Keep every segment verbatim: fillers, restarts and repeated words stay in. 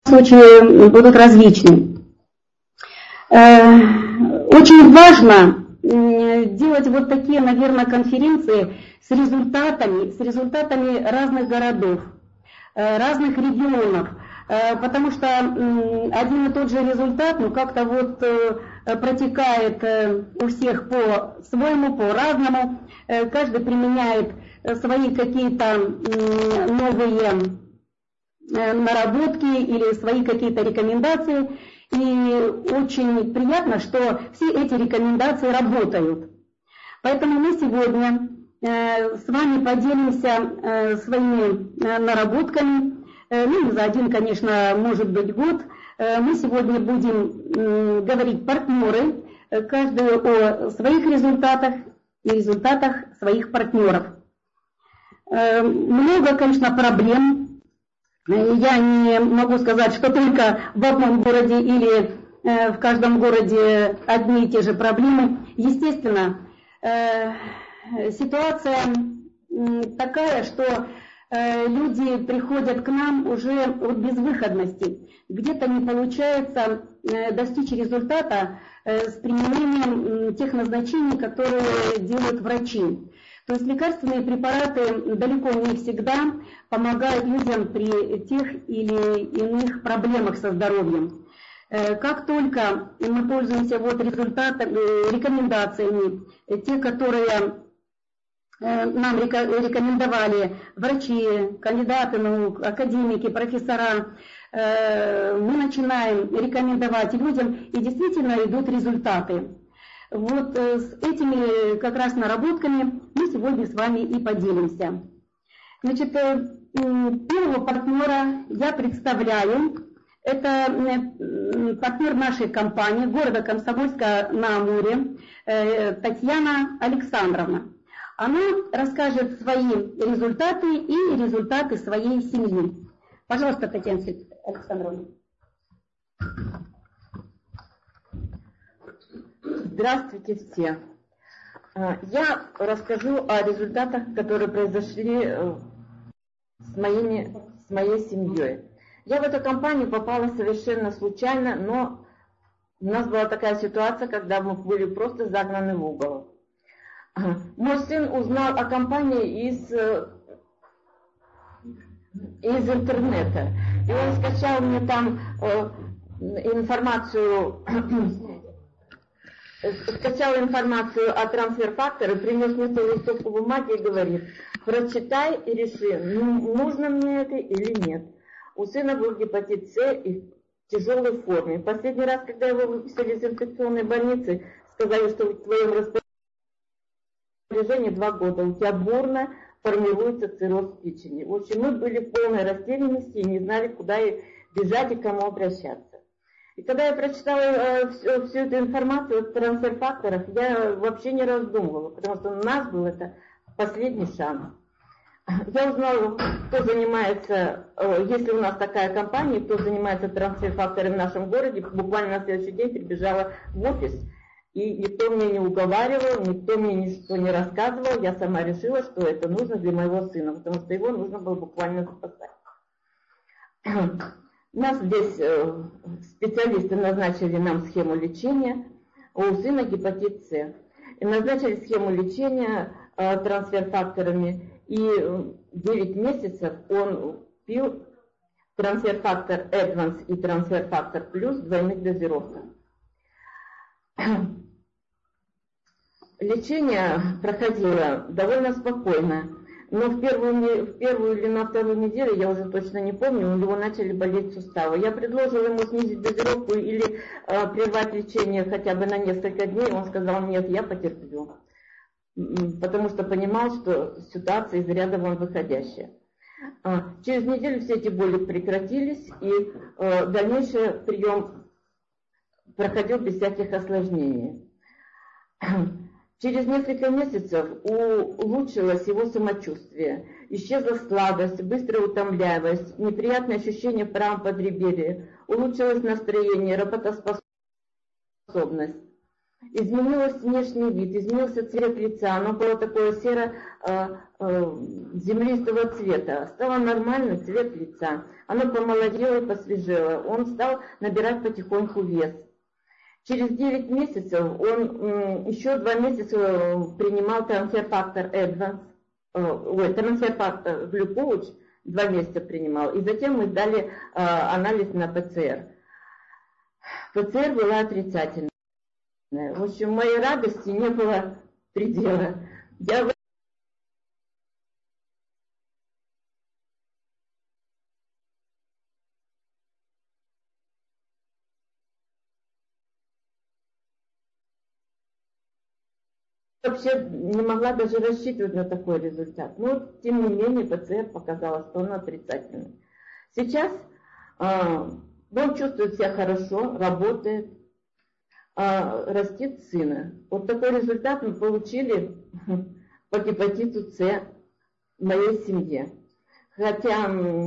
случае будут различны. Очень важно делать вот такие, наверное, конференции с результатами, с результатами разных городов, разных регионов, потому что один и тот же результат, ну, как-то вот протекает у всех по-своему, по-разному, каждый применяет свои какие-то новые наработки или свои какие-то рекомендации, и очень приятно, что все эти рекомендации работают. Поэтому мы сегодня с вами поделимся своими наработками. Ну, не за один, конечно, может быть год. Мы сегодня будем говорить партнеры, каждый о своих результатах и результатах своих партнеров. Много, конечно, проблем. Я не могу сказать, что только в одном городе или в каждом городе одни и те же проблемы. Естественно, ситуация такая, что люди приходят к нам уже от безвыходности. Где-то не получается достичь результата с применением тех назначений, которые делают врачи. То есть лекарственные препараты далеко не всегда помогают людям при тех или иных проблемах со здоровьем. Как только мы пользуемся вот результатами, рекомендациями, те, которые нам рекомендовали врачи, кандидаты наук, академики, профессора, мы начинаем рекомендовать людям, и действительно идут результаты. Вот с этими как раз наработками мы сегодня с вами и поделимся. Значит, первого партнера я представляю. Это партнер нашей компании города Комсомольска-на-Амуре, Татьяна Александровна. Она расскажет свои результаты и результаты своей семьи. Пожалуйста, Татьяна Александровна. Здравствуйте все. Я расскажу о результатах, которые произошли с, моими, с моей семьей. Я в эту компанию попала совершенно случайно, но у нас была такая ситуация, когда мы были просто загнаны в угол. Мой сын узнал о компании из, из интернета. И он скачал мне там информацию... скачал информацию о трансфер-факторе, принес мне целую стопку бумаги и говорит: прочитай и реши, нужно мне это или нет. У сына был гепатит С и в тяжелой форме. Последний раз, когда его выписали из инфекционной больницы, сказали, что в твоем распоряжении два года, у тебя бурно формируется цирроз печени. В общем, мы были в полной растерянности и не знали, куда бежать и к кому обращаться. И когда я прочитала э, всю, всю эту информацию о трансфер-факторах, я вообще не раздумывала, потому что у нас был это последний шанс. Я узнала, кто занимается, э, если у нас такая компания, кто занимается трансфер-факторами в нашем городе. Буквально на следующий день прибежала в офис, и никто мне не уговаривал, никто мне ничего не рассказывал. Я сама решила, что это нужно для моего сына, потому что его нужно было буквально спасать. Нас здесь специалисты назначили нам схему лечения. У сына гепатит С. И назначили схему лечения трансфер-факторами. И девять месяцев он пил трансфер-фактор Advance и трансфер-фактор Плюс в двойных дозировках. Лечение проходило довольно спокойно. Но в первую, в первую или на вторую неделю, я уже точно не помню, у него начали болеть суставы. Я предложила ему снизить дозировку или э, прервать лечение хотя бы на несколько дней. Он сказал: нет, я потерплю. Потому что понимал, что ситуация из ряда вон выходящая. А, через неделю все эти боли прекратились, и э, дальнейший прием проходил без всяких осложнений. Через несколько месяцев улучшилось его самочувствие, исчезла слабость, быстрая утомляемость, неприятное ощущение в правом подреберье, улучшилось настроение, работоспособность, изменился внешний вид, изменился цвет лица, оно было такое серо, э, э, землистого цвета, стало нормальный цвет лица. Оно помолодело и посвежело. Он стал набирать потихоньку вес. Через девять месяцев он еще два месяца принимал трансфер-фактор Advance, ой, трансфер-фактор Глюкоуч, два месяца принимал. И затем мы сдали анализ на ПЦР. ПЦР была отрицательная. В общем, моей радости не было предела. Я вообще не могла даже рассчитывать на такой результат. Но, тем не менее, ПЦР показала, что он отрицательный. Сейчас э, он чувствует себя хорошо, работает, э, растит сына. Вот такой результат мы получили по гепатиту С в моей семье. Хотя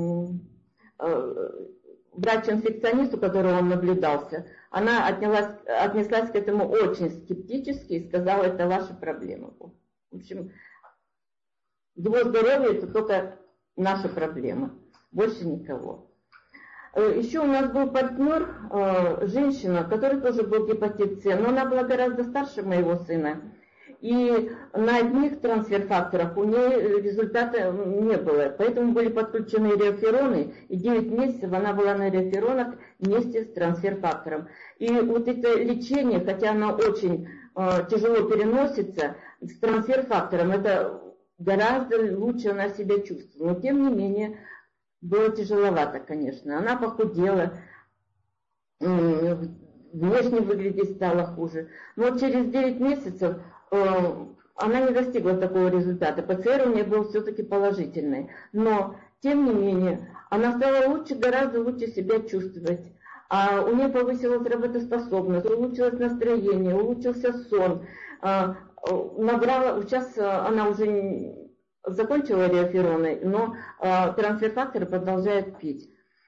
э, врач-инфекционист, у которого он наблюдался, она отнялась, отнеслась к этому очень скептически и сказала, это ваша проблема. В общем, его здоровье это только наша проблема, больше никого. Еще у нас был партнер, женщина, которой тоже был гепатит С, но она была гораздо старше моего сына. И на одних трансфер-факторах у нее результата не было. Поэтому были подключены реофероны, и девять месяцев она была на реоферонах вместе с трансфер-фактором. И вот это лечение, хотя оно очень э, тяжело переносится, с трансфер-фактором это гораздо лучше она себя чувствовала. Но тем не менее было тяжеловато, конечно. Она похудела, э, внешне выглядеть стало хуже. Но через девять месяцев она не достигла такого результата. ПЦР у нее был все-таки положительный. Но, тем не менее, она стала лучше, гораздо лучше себя чувствовать. А у нее повысилась работоспособность, улучшилось настроение, улучшился сон. Набрала, сейчас она уже закончила реофероны, но трансфер-факторы продолжает пить.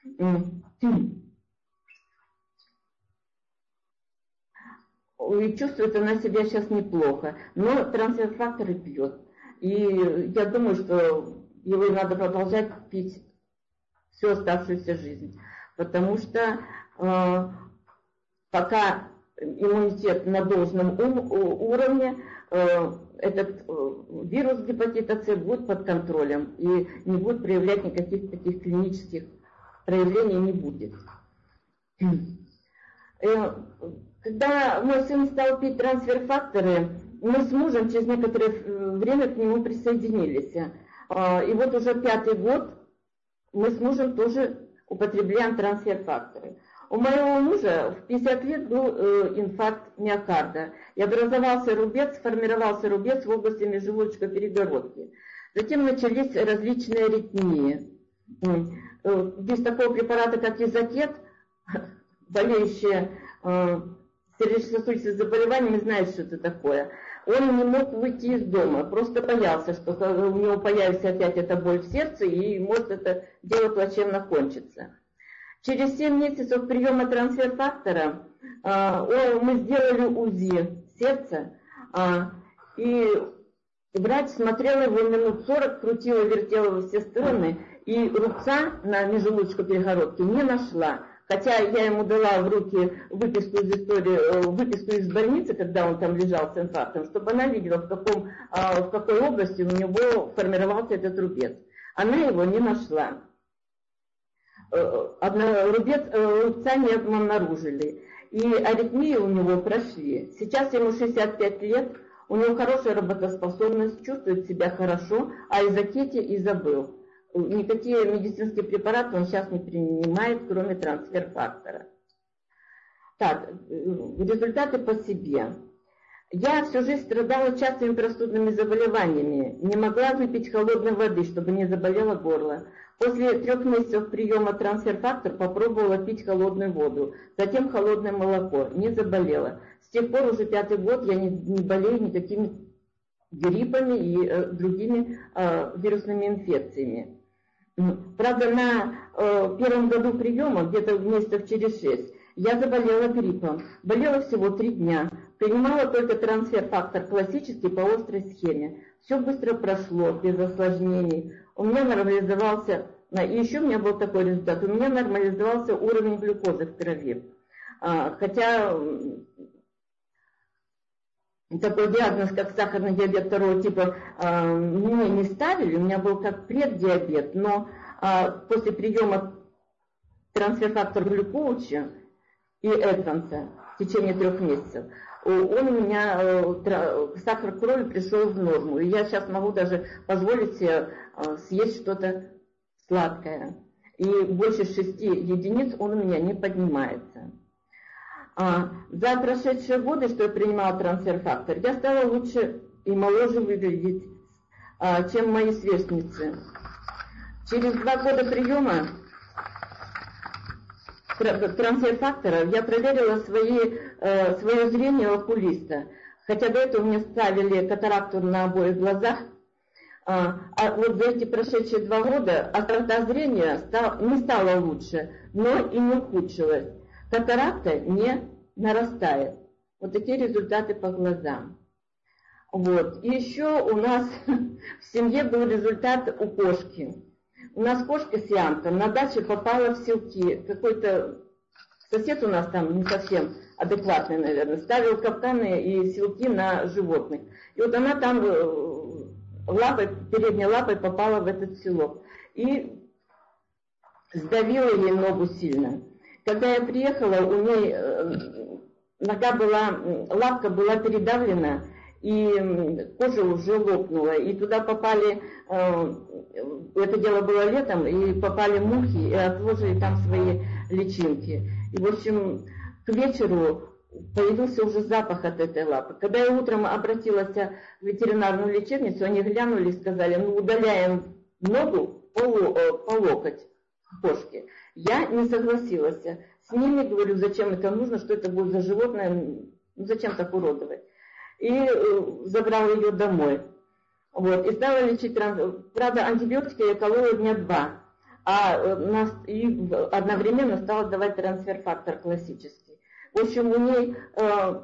И чувствует она себя сейчас неплохо, но трансфер-факторы пьет. И я думаю, что его надо продолжать пить всю оставшуюся жизнь. Потому что э, пока иммунитет на должном ум, уровне, э, этот э, вирус гепатита С будет под контролем и не будет проявлять никаких таких клинических проявлений, не будет. Когда мой сын стал пить трансфер-факторы, мы с мужем через некоторое время к нему присоединились. И вот уже пятый год мы с мужем тоже употребляем трансфер-факторы. У моего мужа в пятьдесят лет был инфаркт миокарда. И образовался рубец, сформировался рубец в области межжелудочно-перегородки. Затем начались различные аритмии. Без такого препарата, как изотет, болеющие сердечно-сосудистыми заболеваниями знают, что это такое. Он не мог выйти из дома, просто боялся, что у него появится опять эта боль в сердце, и может это дело плачевно кончится. Через семь месяцев приема трансфер-фактора мы сделали УЗИ сердца, и врач смотрел его минут сорок, крутила, вертела во все стороны, и рубца на межжелудочно-перегородке не нашла. Хотя я ему дала в руки выписку из истории, выписку из больницы, когда он там лежал с инфарктом, чтобы она видела, в, каком, в какой области у него формировался этот рубец. Она его не нашла. Одна, рубец, рубца не обнаружили. И аритмии у него прошли. Сейчас ему шестьдесят пять лет, у него хорошая работоспособность, чувствует себя хорошо, а изотете и забыл. Никакие медицинские препараты он сейчас не принимает, кроме трансфер-фактора. Так, результаты по себе. Я всю жизнь страдала частыми простудными заболеваниями. Не могла выпить холодной воды, чтобы не заболело горло. После трех месяцев приема трансфер-фактор попробовала пить холодную воду, затем холодное молоко. Не заболела. С тех пор уже пятый год я не, не болею никакими гриппами и э, другими э, вирусными инфекциями. Правда, на э, первом году приема, где-то месяцев через шесть, я заболела гриппом. Болела всего три дня. Принимала только трансфер-фактор классический по острой схеме. все быстро прошло, без осложнений. У меня нормализовался, и еще у меня был такой результат, у меня нормализовался уровень глюкозы в крови. Хотя такой диагноз, как сахарный диабет второго типа, мне не ставили, у меня был как преддиабет, но после приема трансфер-фактор глюкоуча и Эдванса в течение трех месяцев, он у меня, сахар крови пришел в норму. И я сейчас могу даже позволить себе съесть что-то сладкое. И больше шести единиц он у меня не поднимается. А за прошедшие годы, что я принимала трансфер-фактор, я стала лучше и моложе выглядеть, а, чем мои сверстницы. Через два года приема трансфер-фактора я проверила свои, э, свое зрение у окулиста. Хотя до этого мне ставили катаракту на обоих глазах. А, а вот за эти прошедшие два года острота зрения стал, не стала лучше, но и не ухудшилась. Катаракта не нарастает. Вот такие результаты по глазам. Вот. И еще у нас в семье был результат у кошки. У нас кошка Сиамка на даче попала в селки. Какой-то сосед у нас там не совсем адекватный, наверное, ставил капканы и селки на животных. И вот она там лапой, передней лапой попала в этот селок. И сдавила ей ногу сильно. Когда я приехала, у ней нога была, лапка была передавлена, и кожа уже лопнула. И туда попали, это дело было летом, и попали мухи, и отложили там свои личинки. И, в общем, к вечеру появился уже запах от этой лапы. Когда я утром обратилась в ветеринарную лечебницу, они глянули и сказали, ну, удаляем ногу по, по локоть кошки. Я не согласилась. С ними говорю, зачем это нужно, что это будет за животное, ну, зачем так уродовать. И э, забрала ее домой. Вот, и стала лечить. Правда, антибиотики я колола дня два. А э, нас, и одновременно стала давать трансфер-фактор классический. В общем, у ней э,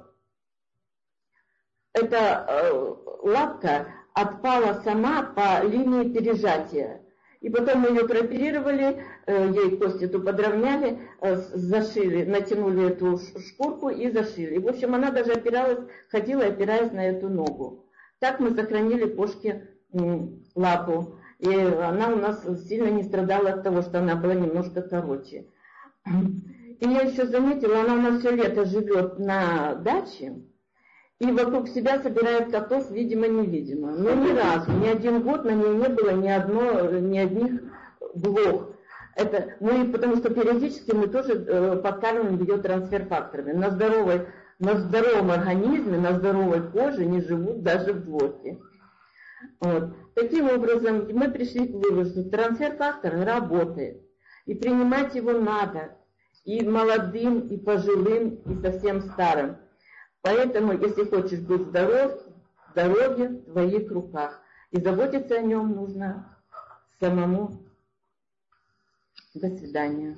эта э, лапка отпала сама по линии пережатия. И потом мы ее прооперировали, ей кость эту подровняли, зашили, натянули эту шкурку и зашили. И, в общем, она даже опиралась, ходила, опираясь на эту ногу. Так мы сохранили кошке лапу. И она у нас сильно не страдала от того, что она была немножко короче. И я еще заметила, она у нас все лето живет на даче. И вокруг себя собирает котов, видимо-невидимо. Но ни разу, ни один год на ней не было ни, одно, ни одних блох. Это, ну и потому что периодически мы тоже э, подкармливаем ее трансфер-факторами. На, здоровой, на здоровом организме, на здоровой коже не живут даже блохи. Вот. Таким образом, мы пришли к выводу, что трансфер-фактор работает. И принимать его надо. И молодым, и пожилым, и совсем старым. Поэтому, если хочешь быть здоров, здоровье в твоих руках. И заботиться о нем нужно самому. До свидания.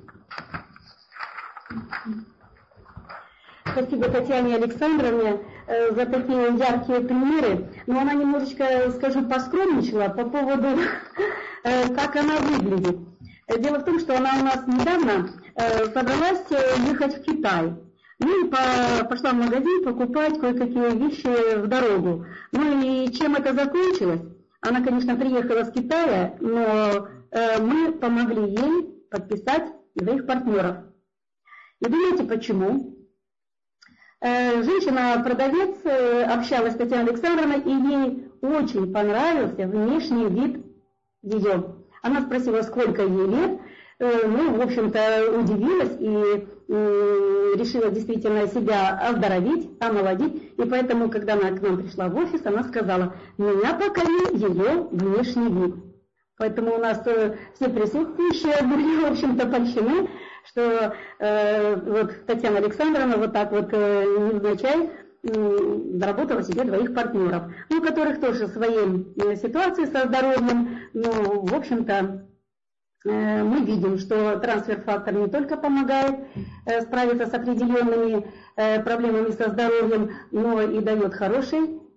Спасибо Татьяне Александровне э, за такие яркие примеры. Но она немножечко, скажу, поскромничала по поводу, э, как она выглядит. Дело в том, что она у нас недавно э, собралась ехать в Китай. Ну и по, пошла в магазин покупать кое-какие вещи в дорогу. Ну и чем это закончилось? Она, конечно, приехала с Китая, но э, мы помогли ей подписать своих партнеров. И думаете, почему? Э, Женщина-продавец э, общалась с Татьяной Александровной, и ей очень понравился внешний вид ее. Она спросила, сколько ей лет. Э, ну, в общем-то, удивилась и решила действительно себя оздоровить, омолодить. И поэтому, когда она к нам пришла в офис, она сказала, меня покорил ее внешний вид. Поэтому у нас э, все присутствующие были, в общем-то, польщены, что э, вот Татьяна Александровна вот так вот э, невзначай э, заработала себе двоих партнеров, у которых тоже своей э, ситуации со здоровьем, но, в общем-то, мы видим, что трансфер-фактор не только помогает справиться с определенными проблемами со здоровьем, но и дает хороший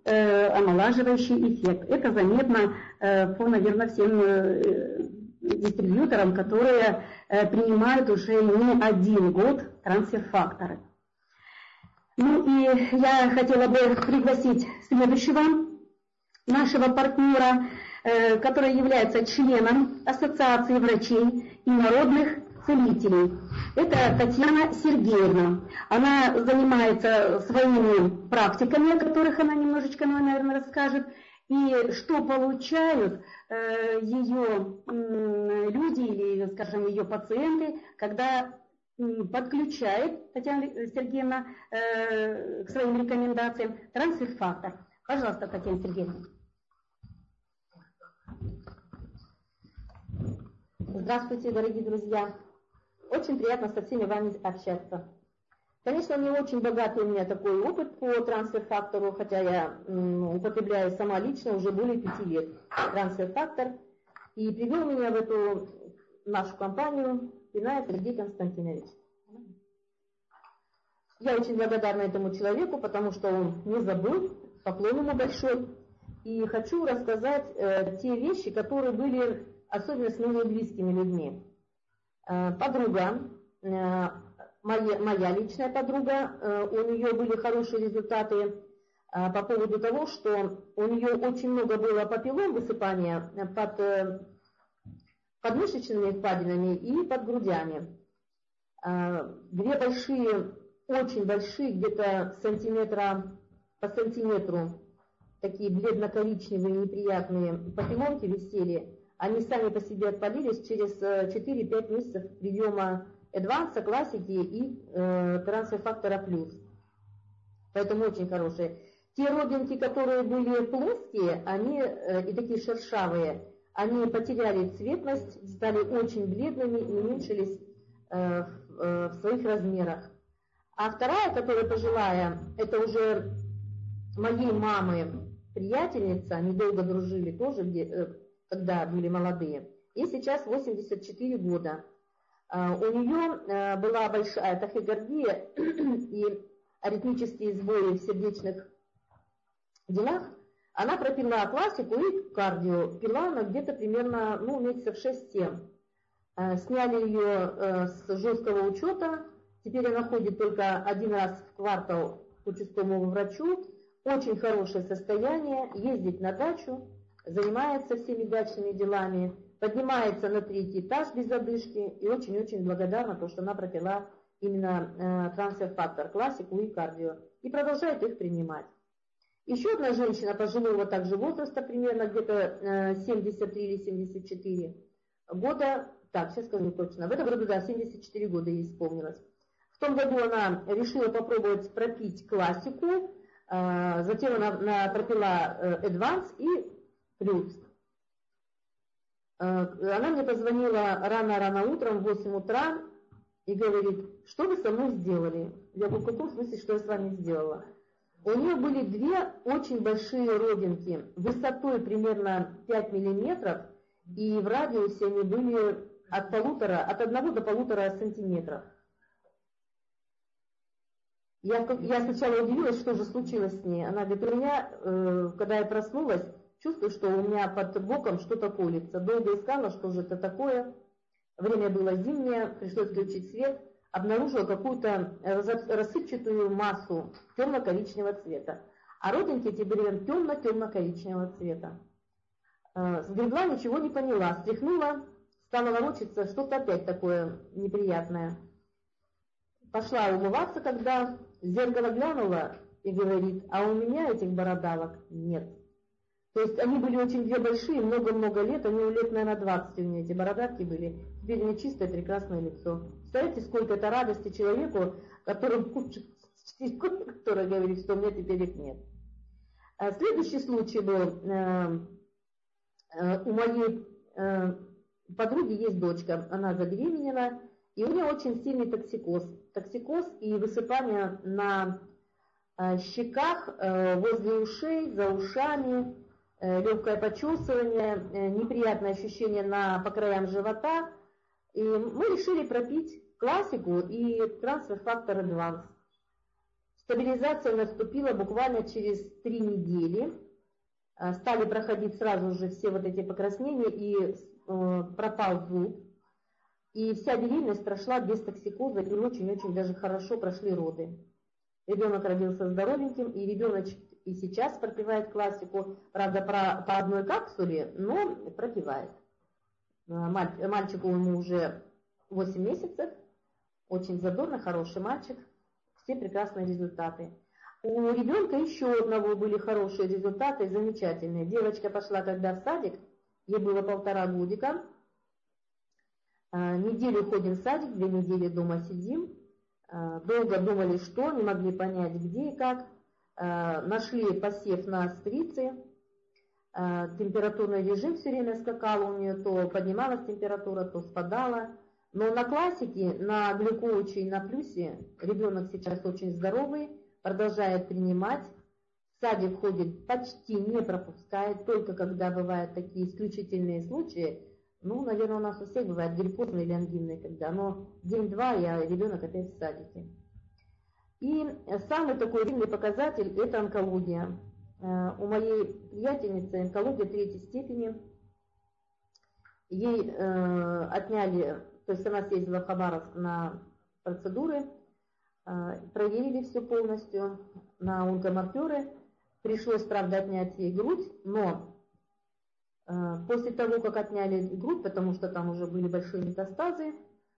э, омолаживающий эффект. Это заметно э, по, наверное, всем э, дистрибьюторам, которые э, принимают уже не один год трансфер-факторы. Ну и я хотела бы пригласить следующего нашего партнера, э, который является членом Ассоциации врачей и народных целителей. Это Татьяна Сергеевна. Она занимается своими практиками, о которых она немножечко, наверное, расскажет. И что получают э, ее э, люди или, скажем, ее пациенты, когда э, подключает Татьяна Сергеевна э, к своим рекомендациям трансфер-фактор. Пожалуйста, Татьяна Сергеевна. Здравствуйте, дорогие друзья. Очень приятно со всеми вами общаться. Конечно, не очень богатый у меня такой опыт по трансфер-фактору, хотя я м, употребляю сама лично уже более пяти лет трансфер-фактор. И привел меня в эту нашу компанию Пинаев Сергей Константинович. Я очень благодарна этому человеку, потому что он не забыл, поклон ему большой. И хочу рассказать э, те вещи, которые были особенно с моими близкими людьми. Э, подруга, э, моя, моя личная подруга, э, у нее были хорошие результаты э, по поводу того, что у нее очень много было папиллом высыпания под э, подмышечными впадинами и под грудями. Э, две большие, очень большие, где-то сантиметра по сантиметру, такие бледно-коричневые неприятные папиллонки висели. Они сами по себе отпалились через четыре-пять месяцев приема Advance, классики и э, трансфер-фактора плюс. Поэтому очень хорошие. Те родинки, которые были плоские, они э, и такие шершавые, они потеряли цветность, стали очень бледными и уменьшились э, в, э, в своих размерах. А вторая, которая пожилая, это уже моей мамы приятельница, они долго дружили тоже, где, э, когда были молодые, и сейчас восемьдесят четыре года. Uh, у нее uh, была большая тахикардия и аритмические сбои в сердечных делах. Она пропила классику и кардио. Пила она где-то примерно ну, месяцев шесть-семь. Uh, сняли ее uh, с жесткого учета. Теперь она ходит только один раз в квартал к участковому врачу. Очень хорошее состояние, ездит на дачу, занимается всеми дачными делами, поднимается на третий этаж без одышки и очень-очень благодарна, то, что она пропила именно э, трансфер-фактор, классику и кардио, и продолжает их принимать. Еще одна женщина пожилого также возраста, примерно где-то э, семьдесят три или семьдесят четыре года, так, сейчас скажу точно, в этом году, да, семьдесят четыре года ей исполнилось. В том году она решила попробовать пропить классику, э, затем она, она пропила э, Advance и плюс. Она мне позвонила рано-рано утром, в восемь утра, и говорит, что вы со мной сделали? Я говорю, в каком смысле, что я с вами сделала? У нее были две очень большие родинки, высотой примерно пять миллиметров, и в радиусе они были от полутора, от одного до полутора сантиметров. Я, я сначала удивилась, что же случилось с ней. Она говорит, у меня, э, когда я проснулась, чувствую, что у меня под боком что-то колется. Долго искала, что же это такое. Время было зимнее, пришлось включить свет. Обнаружила какую-то рассыпчатую массу темно-коричневого цвета. А родинки эти были темно-темно-коричневого цвета. Сгребла, ничего не поняла. Стряхнула, стала ворочаться, что-то опять такое неприятное. Пошла умываться, когда в зеркало глянула и говорит, а у меня этих бородавок нет. То есть они были очень две большие, много-много лет, они лет, наверное, двадцать у меня эти бородавки были. Теперь у меня чистое, прекрасное лицо. Представляете, сколько это радости человеку, которому который говорит, что у меня теперь их нет. Следующий случай был, у моей подруги есть дочка, она забеременела, и у нее очень сильный токсикоз. Токсикоз и высыпание на щеках, возле ушей, за ушами, легкое почувствование, неприятное ощущение на, по краям живота. И мы решили пропить классику и трансфер-фактор Advance. Стабилизация наступила буквально через три недели. Стали проходить сразу же все вот эти покраснения, и пропал зуб. И вся беременность прошла без токсикоза, и очень-очень даже хорошо прошли роды. Ребенок родился здоровеньким, и ребеночек и сейчас пропивает классику, правда, про, по одной капсуле, но пропивает. Мальчику ему уже восемь месяцев, очень задорно, хороший мальчик, все прекрасные результаты. У ребенка еще одного были хорошие результаты, замечательные. Девочка пошла когда в садик, ей было полтора годика. Неделю ходим в садик, две недели дома сидим. Долго думали, что, не могли понять, где и как. Нашли посев на стрице. Температурный режим все время скакал у нее, то поднималась температура, то спадала. Но на классике, на глюкоуче и на плюсе ребенок сейчас очень здоровый, продолжает принимать. В садик ходит, почти не пропускает, только когда бывают такие исключительные случаи. Ну, наверное, у нас у всех бывает гриппозные или ангинные, когда, но день-два, я ребенок опять в садике. И самый такой сильный показатель – это онкология. У моей приятельницы онкология третьей степени. Ей э, отняли, то есть она съездила в Хабаровск на процедуры, э, проверили все полностью на онкомаркеры. Пришлось, правда, отнять ей грудь, но э, после того, как отняли грудь, потому что там уже были большие метастазы,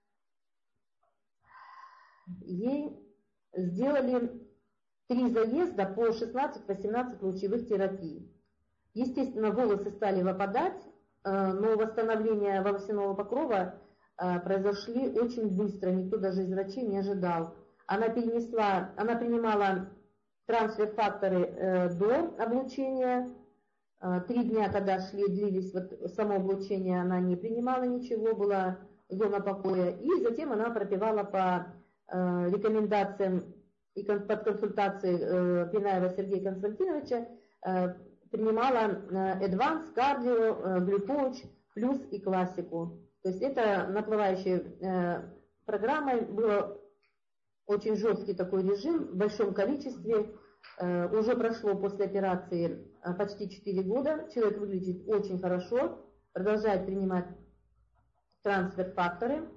ей сделали три заезда по шестнадцать-восемнадцать лучевых терапий. Естественно, волосы стали выпадать, но восстановление волосяного покрова произошли очень быстро, никто даже из врачей не ожидал. Она перенесла, она принимала трансфер-факторы до облучения. Три дня, когда шли, длились вот само облучение, она не принимала ничего, была зона покоя. И затем она пропивала по рекомендациям и под консультацией Пинаева Сергея Константиновича, принимала Advanced, Cardio, Glucoach, плюс и классику. То есть это наплывающей программой, был очень жесткий такой режим в большом количестве. Уже прошло после операции почти четыре года, человек выглядит очень хорошо, продолжает принимать трансфер-факторы,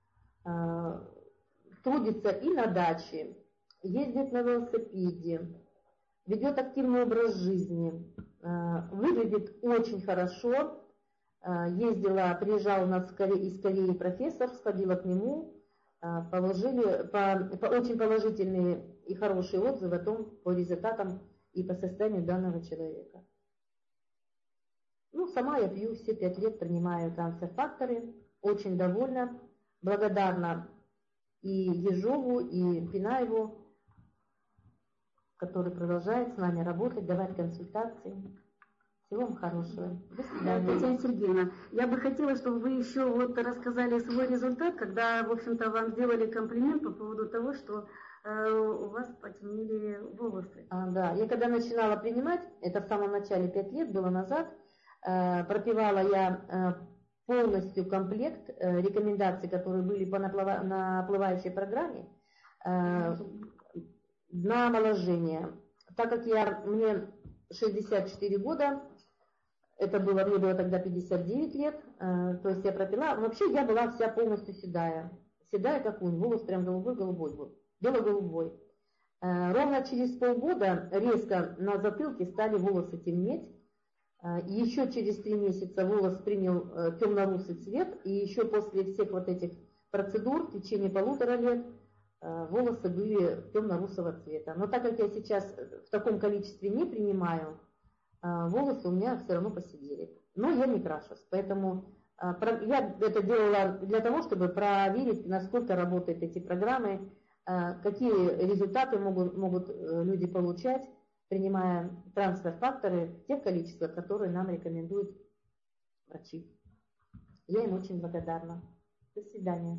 трудится и на даче, ездит на велосипеде, ведет активный образ жизни, выглядит очень хорошо. Ездила, приезжал у нас из Кореи профессор, сходила к нему, положили по, по очень положительные и хорошие отзывы о том, по результатам и по состоянию данного человека. Ну, сама я пью все пять лет, принимаю трансфер-факторы, очень довольна, благодарна и Ежову, и Пинаеву, который продолжает с нами работать, давать консультации. Всего вам хорошего. До свидания. Татьяна Сергеевна, я бы хотела, чтобы вы еще вот рассказали свой результат, когда, в общем-то, вам сделали комплимент по поводу того, что э, у вас потемнели волосы. А, да, я когда начинала принимать, это в самом начале, пять лет было назад, э, пропивала я э, полностью комплект э, рекомендаций, которые были по наплыва, наплывающей программе, э, на омоложение. Так как я, мне шестьдесят четыре года, это было, мне было тогда пятьдесят девять лет, э, то есть я пропила, вообще я была вся полностью седая, седая как унь, волос прям голубой-голубой был, бело-голубой. Э, ровно через полгода резко на затылке стали волосы темнеть, э, еще через три месяца волос принял э, темно-русый цвет, и еще после всех вот этих процедур в течение полутора лет э, волосы были темно-русого цвета. Но так как я сейчас в таком количестве не принимаю, волосы у меня все равно посидели. Но я не крашусь. Поэтому я это делала для того, чтобы проверить, насколько работают эти программы, какие результаты могут, могут люди получать, принимая трансфер-факторы в тех количествах, которые нам рекомендуют врачи. Я им очень благодарна. До свидания.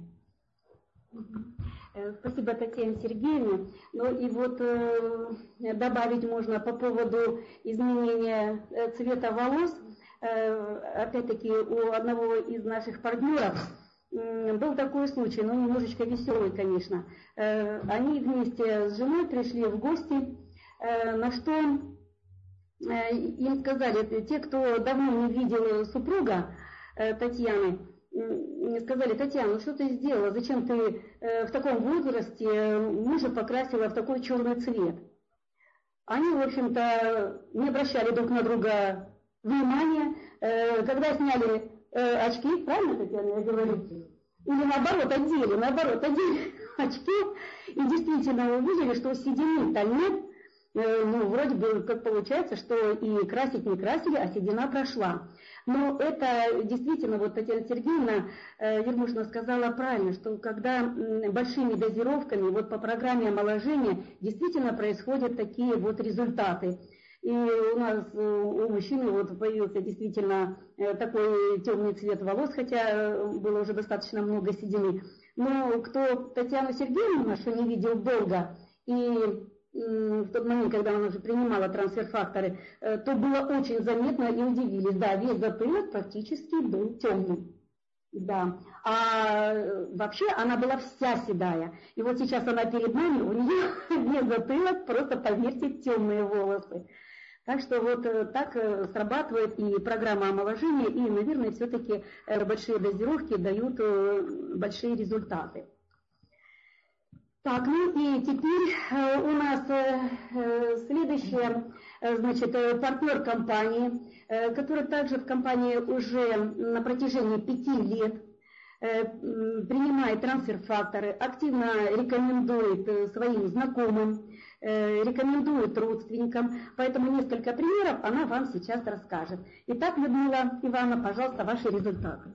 Спасибо, Татьяне Сергеевне. Ну и вот э, добавить можно по поводу изменения цвета волос. Э, опять-таки у одного из наших партнеров был такой случай, но немножечко веселый, конечно. Они вместе с женой пришли в гости, на что им сказали, те, кто давно не видел супруга Татьяны, сказали: Татьяна, что ты сделала, зачем ты в таком возрасте мужа покрасила в такой черный цвет? Они, в общем-то, не обращали друг на друга внимания, когда сняли очки, правильно, Татьяна, я говорю? Или наоборот, одели, наоборот, одели очки, и действительно увидели, что седины-то нет. Ну, вроде бы, как получается, что и красить не красили, а седина прошла. Но это действительно, вот Татьяна Сергеевна Ермушина сказала правильно, что когда большими дозировками, вот по программе омоложения, действительно происходят такие вот результаты. И у нас, у мужчины вот появился действительно такой темный цвет волос, хотя было уже достаточно много седины. Но кто Татьяну Сергеевну нашу не видел долго, и в тот момент, когда она уже принимала трансфер-факторы, то было очень заметно и удивились. Да, весь затылок практически был темным. Да. А вообще она была вся седая. И вот сейчас она перед нами, у нее весь затылок, просто, поверьте, темные волосы. Так что вот так срабатывает и программа омоложения, и, наверное, все-таки большие дозировки дают большие результаты. Так, ну и теперь у нас следующая, значит, партнер компании, который также в компании уже на протяжении пяти лет принимает трансфер-факторы, активно рекомендует своим знакомым, рекомендует родственникам, поэтому несколько примеров она вам сейчас расскажет. Итак, Людмила Ивановна, пожалуйста, ваши результаты.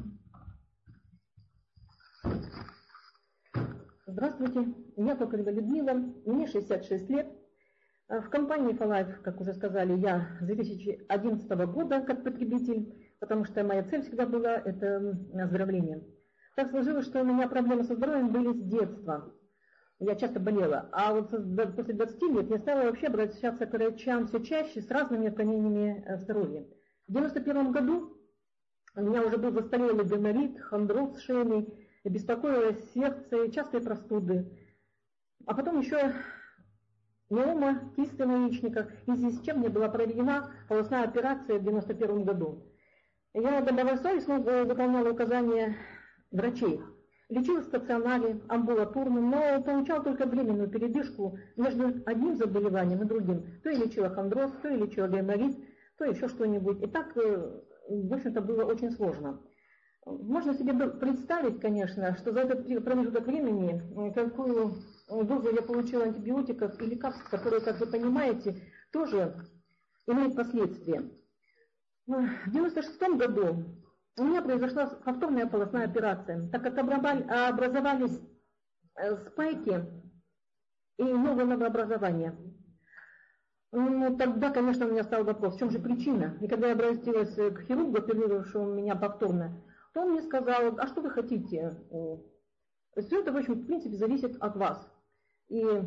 Здравствуйте, меня Токарева Людмила, мне шестьдесят шесть лет. В компании FOLIFE, как уже сказали, я с две тысячи одиннадцатого года как потребитель, потому что моя цель всегда была это оздоровление. Так сложилось, что у меня проблемы со здоровьем были с детства. Я часто болела, а вот после двадцати лет я стала вообще обращаться к врачам все чаще с разными отклонениями здоровья. В девяносто первом году у меня уже был застарелый гайморит, хондроз шейный, беспокоило сердце и частые простуды. А потом еще миома, кисты на яичниках, и здесь с чем мне была проведена полостная операция в девяносто первом году. Я добросовестно выполняла указания врачей. Лечилась в стационаре, амбулаторно, но получала только временную передышку между одним заболеванием и другим. То я лечила хондроз, то я лечила гайморит, то еще что-нибудь. И так, в общем-то, было очень сложно. Можно себе представить, конечно, что за этот промежуток времени, какую дозу я получила антибиотиков и лекарств, которые, как вы понимаете, тоже имеют последствия. В девяносто шестом году у меня произошла повторная полостная операция, так как образовались спайки и новое новообразование. Ну, тогда, конечно, у меня стал вопрос, в чем же причина. И когда я обратилась к хирургу, оперировавшему меня повторно, то он мне сказал: а что вы хотите? Все это, в общем, в принципе, зависит от вас. И, и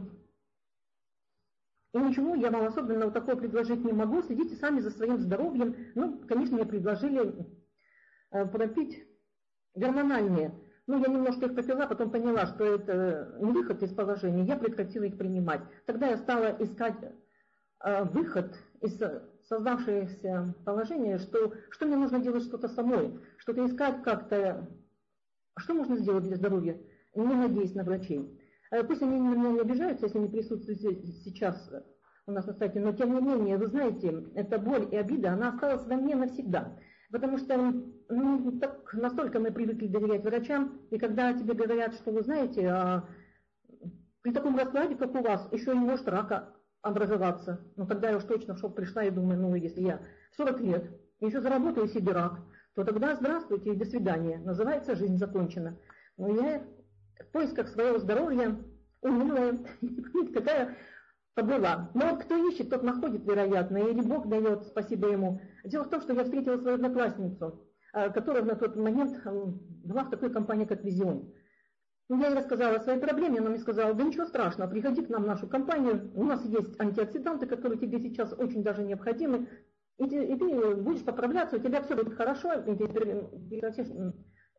ничего я вам особенно вот такого предложить не могу. Следите сами за своим здоровьем. Ну, конечно, мне предложили пропить гормональные. Ну, я немножко их попила, потом поняла, что это не выход из положения. Я прекратила их принимать. Тогда я стала искать выход из создавшееся положение, что, что мне нужно делать что-то самой, что-то искать как-то, что можно сделать для здоровья, не надеясь на врачей. Пусть они на меня не обижаются, если не присутствуют сейчас у нас на сайте, но тем не менее, вы знаете, эта боль и обида, она осталась во мне навсегда. Потому что ну, так, настолько мы привыкли доверять врачам, и когда тебе говорят, что вы знаете, а при таком раскладе, как у вас, еще и может рака образоваться. Но тогда я уж точно в шок пришла и думаю, ну если я сорок лет, еще заработаю себе рак, то тогда здравствуйте и до свидания. Называется, жизнь закончена. Но я в поисках своего здоровья унылая, такая побыла. Но вот кто ищет, тот находит, вероятно, или Бог дает, спасибо ему. Дело в том, что я встретила свою одноклассницу, которая на тот момент была в такой компании, как Визион. Я ей рассказала о своей проблеме, она мне сказала: да ничего страшного, приходи к нам в нашу компанию, у нас есть антиоксиданты, которые тебе сейчас очень даже необходимы, и ты, и ты будешь поправляться, у тебя все будет хорошо, и ты прекратишь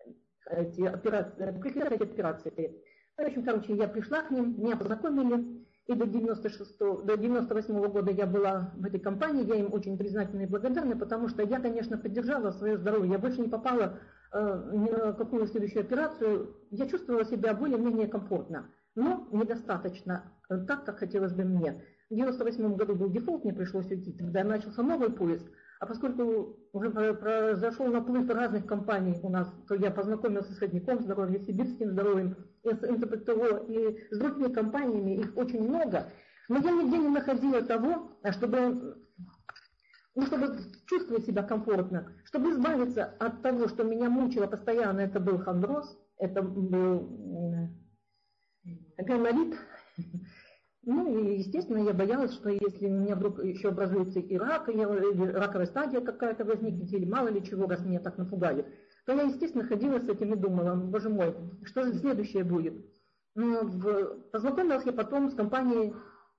эти операции, прекратить операции. В общем, короче, я пришла к ним, меня познакомили, и до девяносто шестого, до девяносто восьмого года я была в этой компании, я им очень признательна и благодарна, потому что я, конечно, поддержала свое здоровье, я больше не попала э, ни на какую следующую операцию, я чувствовала себя более-менее комфортно, но недостаточно э, так, как хотелось бы мне. В девяносто восьмом году был дефолт, мне пришлось уйти, тогда начался новый поиск. А поскольку уже произошел наплыв разных компаний у нас, то я познакомился с Родником здоровья, Сибирским здоровьем, и с эн тэ пэ тэ о, и с другими компаниями, их очень много. Но я нигде не находила того, чтобы, ну, чтобы чувствовать себя комфортно, чтобы избавиться от того, что меня мучило постоянно. Это был хондроз, это был гайморит. Ну и, естественно, я боялась, что если у меня вдруг еще образуется и рак, или раковая стадия какая-то возникнет, или мало ли чего, раз меня так напугали, то я, естественно, ходила с этим и думала, боже мой, что же следующее будет? Ну, в... Познакомилась я потом с компанией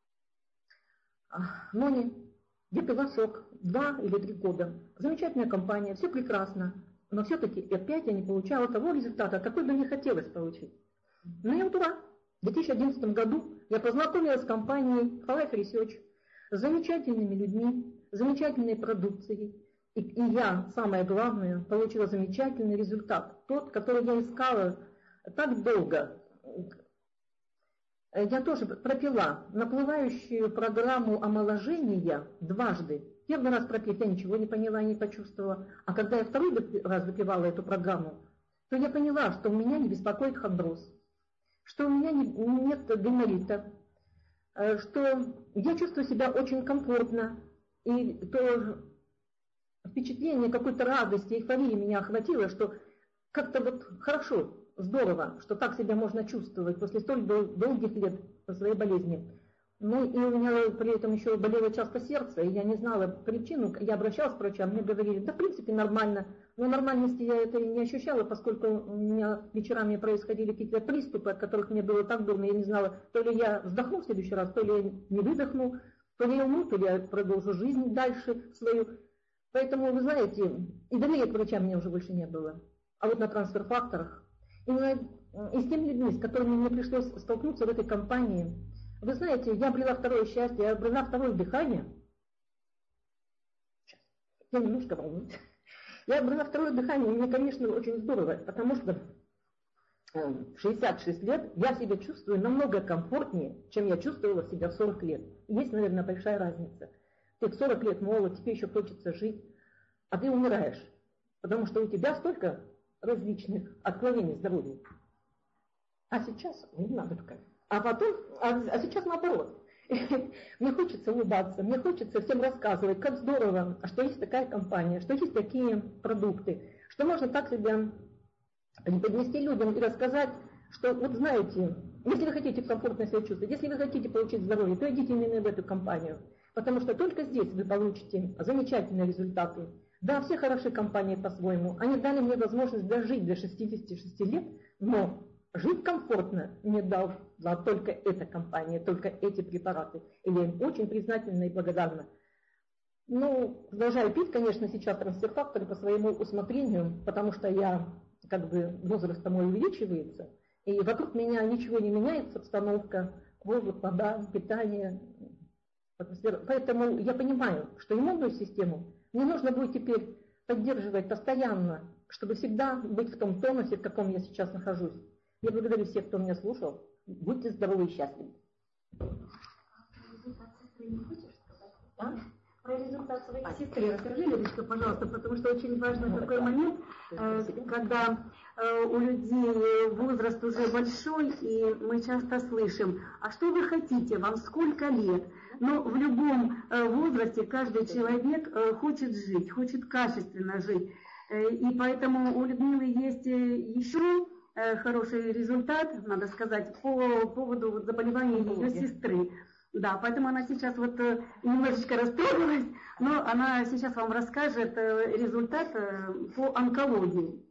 Нони, где пила сок, два или три года. Замечательная компания, все прекрасно, но все-таки опять я не получала того результата, какой бы мне хотелось получить. Но я вот ура! В две тысячи одиннадцатом году я познакомилась с компанией Life Research, с замечательными людьми, замечательной продукцией. И, и я, самое главное, получила замечательный результат. Тот, который я искала так долго. Я тоже пропила наплывающую программу омоложения дважды. Первый раз пропив, я ничего не поняла, не почувствовала. А когда я второй раз выпивала эту программу, то я поняла, что у меня не беспокоит хондроз, что у меня не, нет гайморита, что я чувствую себя очень комфортно, и то впечатление какой-то радости, эйфории меня охватило, что как-то вот хорошо, здорово, что так себя можно чувствовать после столь долгих лет своей болезни. Ну и у меня при этом еще болело часто сердце, и я не знала причину, я обращалась к врачам, мне говорили, да в принципе нормально, но нормальности я это не ощущала, поскольку у меня вечерами происходили какие-то приступы, от которых мне было так дурно, я не знала, то ли я вздохну в следующий раз, то ли я не выдохну, то ли я умру, то ли я продолжу жизнь дальше свою. Поэтому, вы знаете, и доверия к врачам у меня уже больше не было. А вот на трансфер-факторах, именно и с теми людьми, с которыми мне пришлось столкнуться в этой компании, вы знаете, я обрела второе счастье, я обрела второе дыхание. Сейчас, я немножко волнуюсь. Я обрела второе дыхание, и мне, конечно, очень здорово, потому что в шестьдесят шесть лет я себя чувствую намного комфортнее, чем я чувствовала себя в сорок лет. Есть, наверное, большая разница. Ты в сорок лет молод, тебе еще хочется жить, а ты умираешь, потому что у тебя столько различных отклонений здоровья. А сейчас не надо такая. А потом, а, а сейчас наоборот. Мне хочется улыбаться, мне хочется всем рассказывать, как здорово, что есть такая компания, что есть такие продукты, что можно так себя поднести людям и рассказать, что вот знаете, если вы хотите комфортно себя чувствовать, если вы хотите получить здоровье, то идите именно в эту компанию, потому что только здесь вы получите замечательные результаты. Да, все хорошие компании по-своему, они дали мне возможность дожить до шестидесяти шести лет, но жить комфортно мне дала только эта компания, только эти препараты. И я им очень признательна и благодарна. Ну, продолжаю пить, конечно, сейчас трансфер-факторы по своему усмотрению, потому что я, как бы, возраст мой увеличивается, и вокруг меня ничего не меняется, обстановка, воздух, вода, питание, атмосфера. Поэтому я понимаю, что иммунную систему мне нужно будет теперь поддерживать постоянно, чтобы всегда быть в том тонусе, в каком я сейчас нахожусь. Я благодарю всех, кто меня слушал. Будьте здоровы и счастливы. Про результат сестры не хочешь сказать? А? Про результат своей сестры расскажи, Людочка, пожалуйста, потому что очень важный ну, такой да. момент, э, когда э, у людей возраст уже большой, и мы часто слышим, а что вы хотите, вам сколько лет? Но в любом э, возрасте каждый человек э, хочет жить, хочет качественно жить. Э, и поэтому у Людмилы есть э, еще хороший результат, надо сказать, по поводу заболевания ее сестры. Да, поэтому она сейчас вот немножечко растрогалась, но она сейчас вам расскажет результат по онкологии.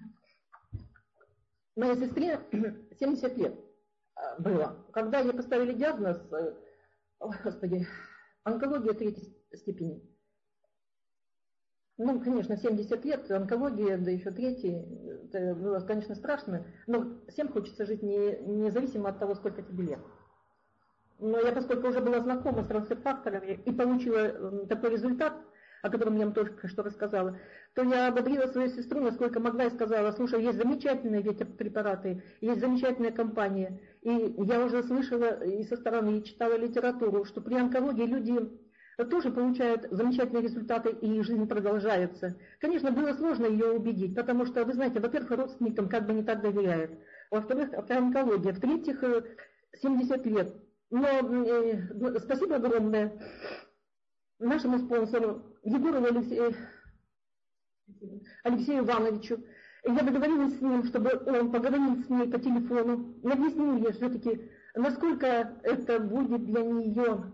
Моей сестре семьдесят лет было. Когда ей поставили диагноз, ой, господи, онкология третьей степени. Ну, конечно, семьдесят лет, онкология, да еще третий. это было, конечно, страшно, но всем хочется жить не, независимо от того, сколько тебе лет. Но я, поскольку уже была знакома с трансфер-факторами и получила такой результат, о котором я вам только что рассказала, то я ободрила свою сестру, насколько могла, и сказала: слушай, есть замечательные ведь препараты, есть замечательная компания. И я уже слышала и со стороны, и читала литературу, что при онкологии люди тоже получают замечательные результаты, и их жизнь продолжается. Конечно, было сложно ее убедить, потому что, вы знаете, во-первых, родственникам как бы не так доверяют, во-вторых, это онкология, в-третьих, семьдесят лет. Но э, спасибо огромное нашему спонсору Егорову Алексею, Алексею Ивановичу. Я договорилась с ним, чтобы он поговорил с ней по телефону и объяснил ей все-таки, насколько это будет для нее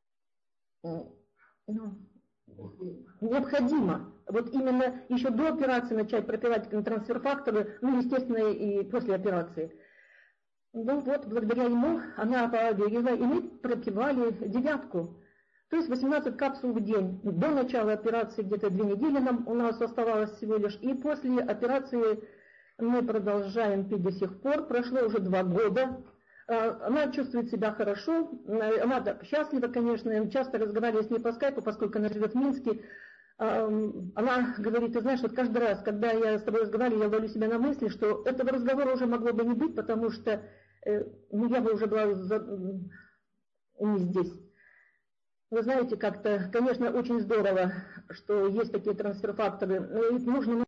ну, необходимо. Вот именно еще до операции начать пропивать трансфер-факторы, ну, естественно, и после операции. Ну вот, благодаря ему она поверила, и мы пропивали девятку. То есть восемнадцать капсул в день. До начала операции где-то две недели нам, у нас оставалось всего лишь. И после операции мы продолжаем пить до сих пор. Прошло уже два года. Она чувствует себя хорошо. Она счастлива, конечно. Часто разговариваю с ней по скайпу, поскольку она живет в Минске. Она говорит: ты знаешь, вот каждый раз, когда я с тобой разговариваю, я ловлю себя на мысли, что этого разговора уже могло бы не быть, потому что ну, я бы уже была за... не здесь. Вы знаете, как-то, конечно, очень здорово, что есть такие трансфер-факторы, но их нужно...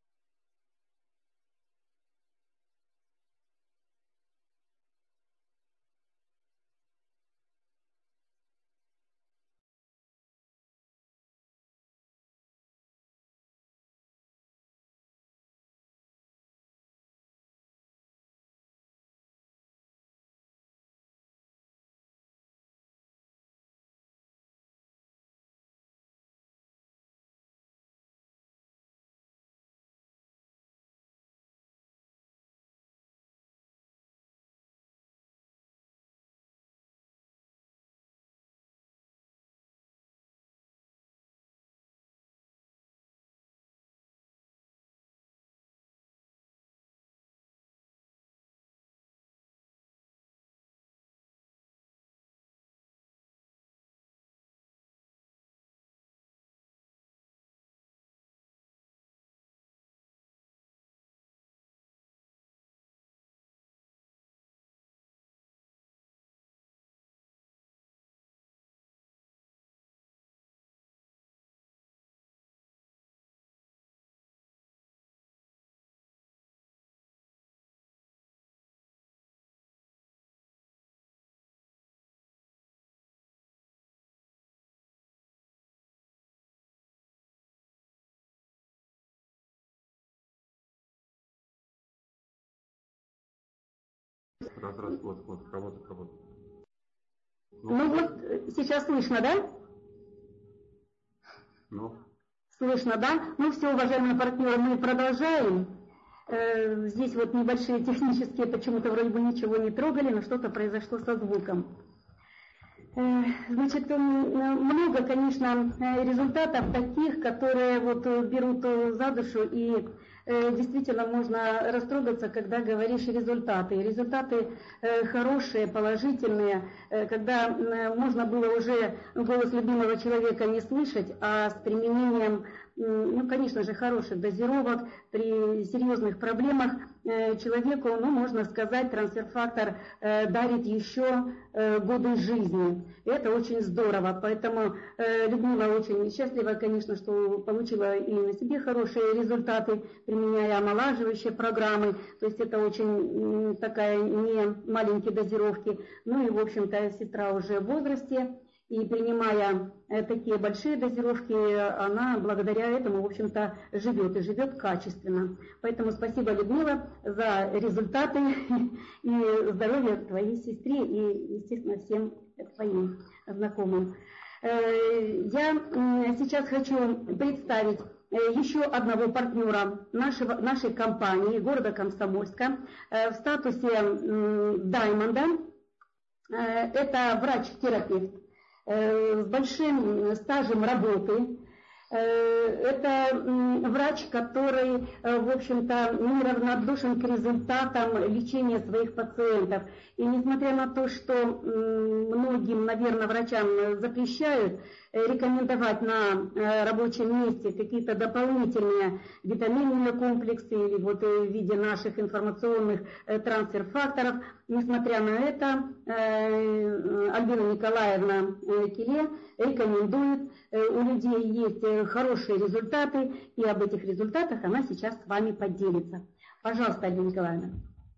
Раз, раз, вот, вот, работает, работает. Ну, ну вот, сейчас слышно, да? Ну. Слышно, да? Ну все, уважаемые партнеры, мы продолжаем. Э, здесь вот небольшие технические, почему-то вроде бы ничего не трогали, но что-то произошло со звуком. Э, значит, много, конечно, результатов таких, которые вот берут за душу, и действительно можно растрогаться, когда говоришь результаты. Результаты хорошие, положительные, когда можно было уже голос любимого человека не слышать, а с применением, ну, конечно же, хороших дозировок при серьезных проблемах человеку, ну, можно сказать, трансфер-фактор дарит еще годы жизни. И это очень здорово. Поэтому Людмила очень счастлива, конечно, что получила и на себе хорошие результаты, применяя омолаживающие программы. То есть это очень такая не маленькие дозировки. Ну и, в общем-то, сестра уже в возрасте. И принимая такие большие дозировки, она благодаря этому, в общем-то, живет и живет качественно. Поэтому спасибо, Людмила, за результаты и здоровья твоей сестре и, естественно, всем твоим знакомым. Я сейчас хочу представить еще одного партнера нашего, нашей компании, города Комсомольска, в статусе Даймонда. Это врач-терапевт с большим стажем работы. Это врач, который, в общем-то, неравнодушен к результатам лечения своих пациентов. И несмотря на то, что многим, наверное, врачам запрещают рекомендовать на рабочем месте какие-то дополнительные витаминные комплексы или вот в виде наших информационных трансфер-факторов, несмотря на это, Альбина Николаевна Келе рекомендует, у людей есть хорошие результаты, и об этих результатах она сейчас с вами поделится. Пожалуйста, Альбина Николаевна.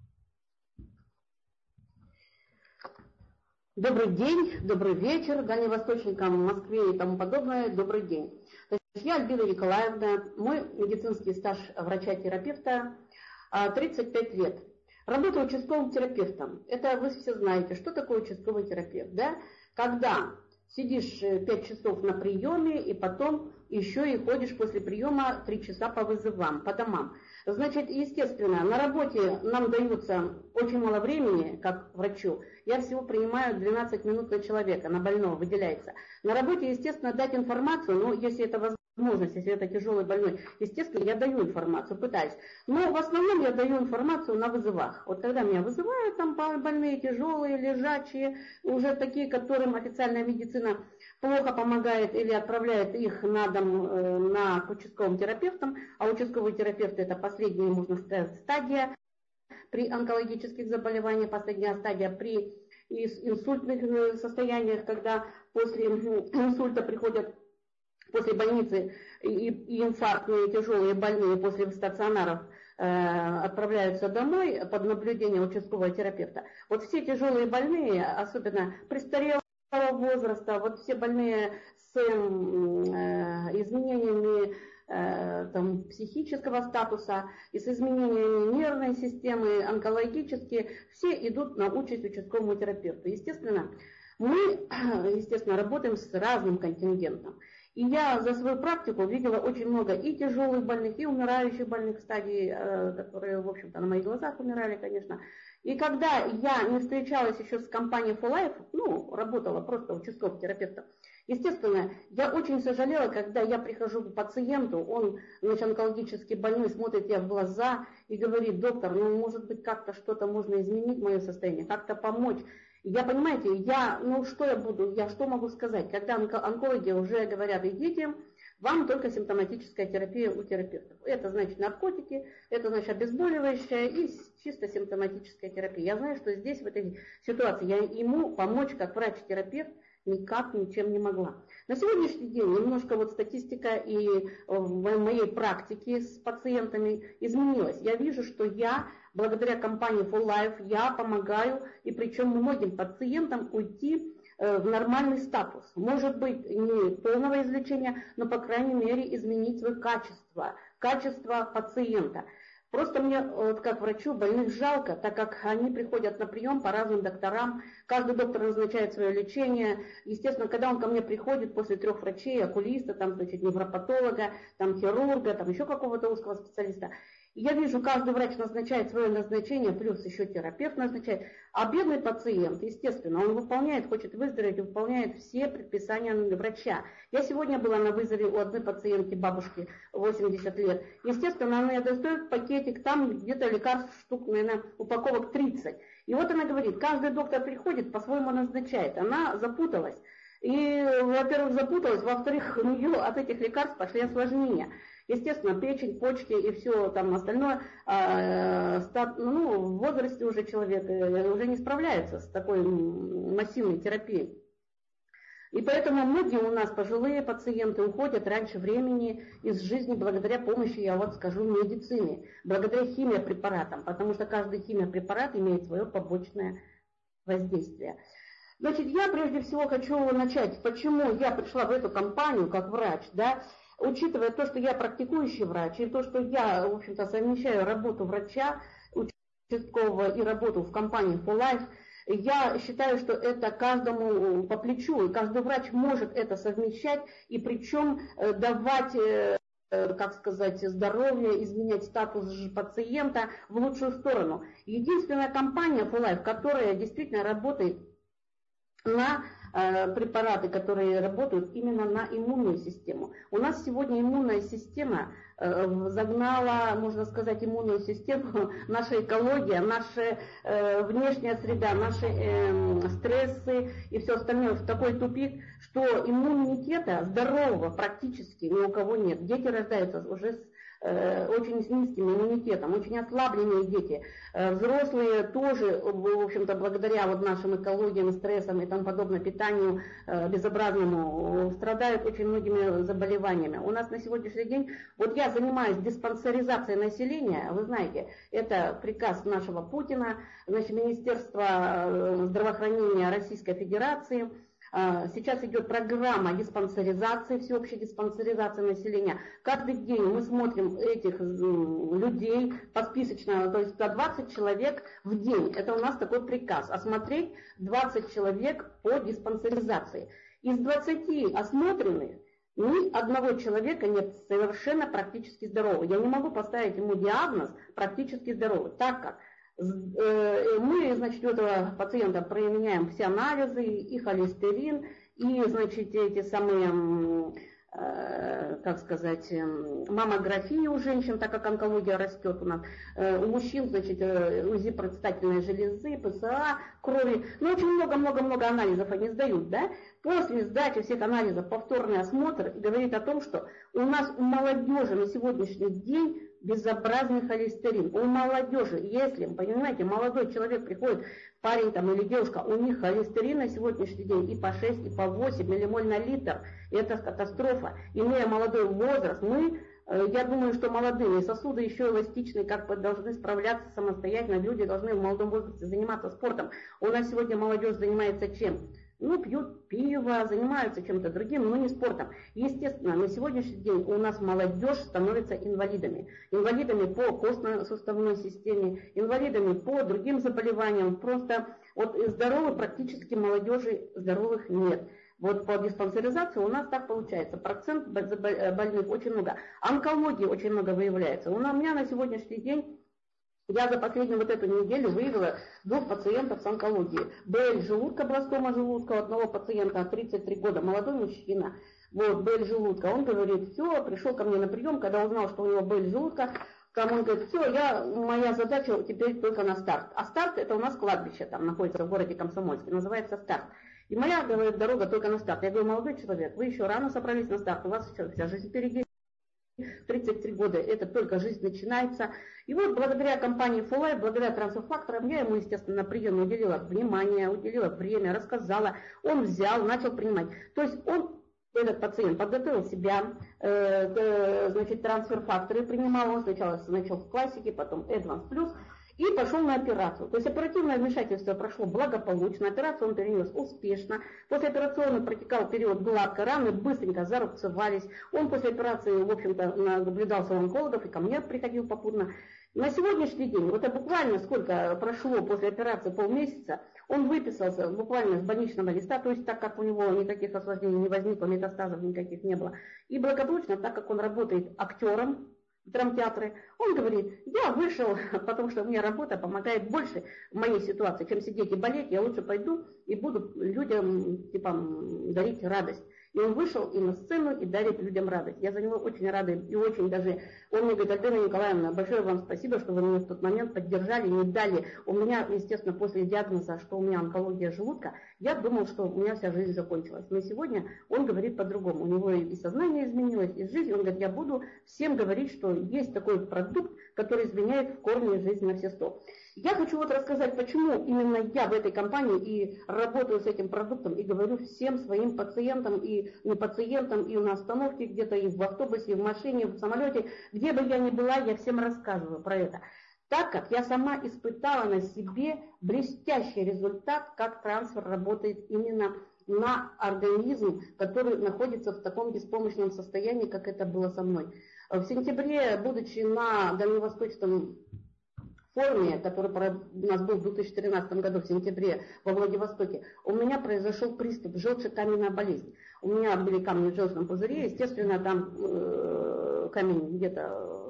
Добрый день, добрый вечер, дальневосточникам в Москве и тому подобное, добрый день. То есть я Альбина Николаевна, мой медицинский стаж врача-терапевта тридцать пять лет. Работаю участковым терапевтом. Это вы все знаете, что такое участковый терапевт, да? Когда сидишь пять часов на приеме и потом еще и ходишь после приема три часа по вызовам, по домам. Значит, естественно, на работе нам дается очень мало времени, как врачу. Я всего принимаю двенадцать минут на человека, на больного выделяется. На работе, естественно, дать информацию, но если это возможность, если это тяжелый больной, естественно, я даю информацию, пытаюсь. Но в основном я даю информацию на вызовах. Вот когда меня вызывают, там больные, тяжелые, лежачие, уже такие, которым официальная медицина плохо помогает или отправляет их на дом э, на, к участковым терапевтам, а участковый терапевт это последняя, можно сказать, стадия при онкологических заболеваниях, последняя стадия при инсультных состояниях, когда после инсульта приходят, после больницы и, и инфарктные тяжелые больные после стационаров э, отправляются домой под наблюдение участкового терапевта. Вот все тяжелые больные, особенно престарелые, возраста, вот все больные с э, изменениями э, там, психического статуса и с изменениями нервной системы, онкологические, все идут на участь участковому терапевту. Естественно, мы, естественно, работаем с разным контингентом. И я за свою практику видела очень много и тяжелых больных, и умирающих больных стадий, э, которые, в общем-то, на моих глазах умирали, конечно. И когда я не встречалась еще с компанией For Life, ну, работала просто участковым терапевтом, естественно, я очень сожалела, когда я прихожу к пациенту, он, значит, онкологически больной, смотрит я в глаза и говорит: доктор, ну, может быть, как-то что-то можно изменить мое состояние, как-то помочь. Я, понимаете, я, ну, что я буду, я что могу сказать, когда онкологи уже говорят: идите, вам только симптоматическая терапия у терапевтов. Это значит наркотики, это значит обезболивающая и чисто симптоматическая терапия. Я знаю, что здесь, в этой ситуации, я ему помочь как врач-терапевт никак ничем не могла. На сегодняшний день немножко вот статистика и в моей практике с пациентами изменилась. Я вижу, что я, благодаря компании For Life, я помогаю, и причем многим пациентам уйти в нормальный статус. Может быть, не полного излечения, но, по крайней мере, изменить свое качество, качество пациента. Просто мне, вот как врачу, больных жалко, так как они приходят на прием по разным докторам, каждый доктор назначает свое лечение. Естественно, когда он ко мне приходит после трех врачей, окулиста, там, значит, невропатолога, там, хирурга, там, еще какого-то узкого специалиста, я вижу, каждый врач назначает свое назначение, плюс еще терапевт назначает. А бедный пациент, естественно, он выполняет, хочет выздороветь, выполняет все предписания врача. Я сегодня была на вызове у одной пациентки, бабушки, восемьдесят лет. Естественно, она мне достает пакетик, там где-то лекарств штук, наверное, упаковок тридцать. И вот она говорит, каждый доктор приходит, по-своему назначает. Она запуталась. И, во-первых, запуталась, во-вторых, у нее от этих лекарств пошли осложнения. Естественно, печень, почки и все там остальное, э, стат, ну, в возрасте уже человек уже не справляется с такой массивной терапией. И поэтому многие у нас пожилые пациенты уходят раньше времени из жизни благодаря помощи, я вот скажу, медицины, благодаря химиопрепаратам, потому что каждый химиопрепарат имеет свое побочное воздействие. Значит, я прежде всего хочу начать, почему я пришла в эту компанию как врач, да, учитывая то, что я практикующий врач, и то, что я, в общем-то, совмещаю работу врача участкового и работу в компании For Life, я считаю, что это каждому по плечу, и каждый врач может это совмещать, и причем давать, как сказать, здоровье, изменять статус пациента в лучшую сторону. Единственная компания For Life, которая действительно работает на препараты, которые работают именно на иммунную систему. У нас сегодня иммунная система загнала, можно сказать, иммунную систему, наша экология, наша внешняя среда, наши стрессы и все остальное в такой тупик, что иммунитета здорового практически ни у кого нет. Дети рождаются уже с очень с низким иммунитетом, очень ослабленные дети. Взрослые тоже, в общем-то, благодаря вот нашим экологиям, стрессам и тому подобное, питанию безобразному, страдают очень многими заболеваниями. У нас на сегодняшний день, вот я занимаюсь диспансеризацией населения, вы знаете, это приказ нашего Путина, значит, Министерства здравоохранения Российской Федерации. Сейчас идет программа диспансеризации, всеобщей диспансеризации населения. Каждый день мы смотрим этих людей посписочно, то есть двадцать человек в день. Это у нас такой приказ. Осмотреть двадцать человек по диспансеризации. Из двадцати осмотренных ни одного человека нет совершенно практически здорового. Я не могу поставить ему диагноз практически здоровый, так как мы, значит, у этого пациента применяем все анализы, и холестерин, и, значит, эти самые, как сказать, маммографии у женщин, так как онкология растет у нас, у мужчин, значит, УЗИ предстательной железы, ПСА, крови, ну, очень много-много-много анализов они сдают, да? После сдачи всех анализов повторный осмотр говорит о том, что у нас у молодежи на сегодняшний день безобразный холестерин. У молодежи, если, понимаете, молодой человек приходит, парень там или девушка, у них холестерин на сегодняшний день и по шесть, и по восемь миллимоль на литр. И это катастрофа. Имея молодой возраст, мы, я думаю, что молодые сосуды еще эластичные, как бы должны справляться самостоятельно. Люди должны в молодом возрасте заниматься спортом. У нас сегодня молодежь занимается чем? Ну, пьют пиво, занимаются чем-то другим, но не спортом. Естественно, на сегодняшний день у нас молодежь становится инвалидами. Инвалидами по костно-суставной системе, инвалидами по другим заболеваниям. Просто вот здоровых практически молодежи здоровых нет. Вот по диспансеризации у нас так получается. Процент больных очень много. Онкологии очень много выявляется. У меня на сегодняшний день... Я за последнюю вот эту неделю выявила двух пациентов с онкологией. БЛ желудка, бластома желудка, у одного пациента тридцать три года, молодой мужчина. Вот, БЛ желудка. Он говорит, все, пришел ко мне на прием, когда узнал, что у него БЛ желудка. Он говорит, все, я, моя задача теперь только на старт. А старт это у нас кладбище, там находится в городе Комсомольске, называется старт. И моя, говорит, дорога только на старт. Я говорю, молодой человек, вы еще рано собрались на старт, у вас еще вся жизнь впереди. тридцать три года, это только жизнь начинается. И вот благодаря компании Full Life, благодаря трансферфакторам, я ему, естественно, на прием уделила внимание, уделила время, рассказала. Он взял, начал принимать. То есть он, этот пациент, подготовил себя, э, значит, трансферфакторы принимал. Он сначала начал в классике, потом Advanced Plus. И пошел на операцию. То есть оперативное вмешательство прошло благополучно, операцию он перенес успешно. Послеоперационно протекал период гладко, раны быстренько зарубцевались. Он после операции, в общем-то, наблюдался у онкологов и ко мне приходил попутно. На сегодняшний день, вот это буквально сколько прошло после операции, полмесяца, он выписался буквально с больничного листа, то есть так как у него никаких осложнений не возникло, метастазов никаких не было. И благополучно, так как он работает актером, драмтеатры, он говорит, я вышел, потому что мне работа помогает больше в моей ситуации, чем сидеть и болеть, я лучше пойду и буду людям типа дарить радость. И он вышел и на сцену, и дарит людям радость. Я за него очень рада, и очень даже, он мне говорит, Альбина Николаевна, большое вам спасибо, что вы меня в тот момент поддержали, не дали. У меня, естественно, после диагноза, что у меня онкология желудка, я думал, что у меня вся жизнь закончилась. Но сегодня он говорит по-другому. У него и сознание изменилось, и жизнь. Он говорит, я буду всем говорить, что есть такой продукт, который изменяет в корне жизнь на все сто. Я хочу вот рассказать, почему именно я в этой компании и работаю с этим продуктом, и говорю всем своим пациентам, и не пациентам, и на остановке где-то, и в автобусе, и в машине, и в самолете, где бы я ни была, я всем рассказываю про это. Так как я сама испытала на себе блестящий результат, как трансфер работает именно на организм, который находится в таком беспомощном состоянии, как это было со мной. В сентябре, будучи на дальневосточном форуме, который у нас был в две тысячи тринадцатом году в сентябре во Владивостоке, у меня произошел приступ желчекаменная болезнь. У меня были камни в желчном пузыре, естественно, там э, камень где-то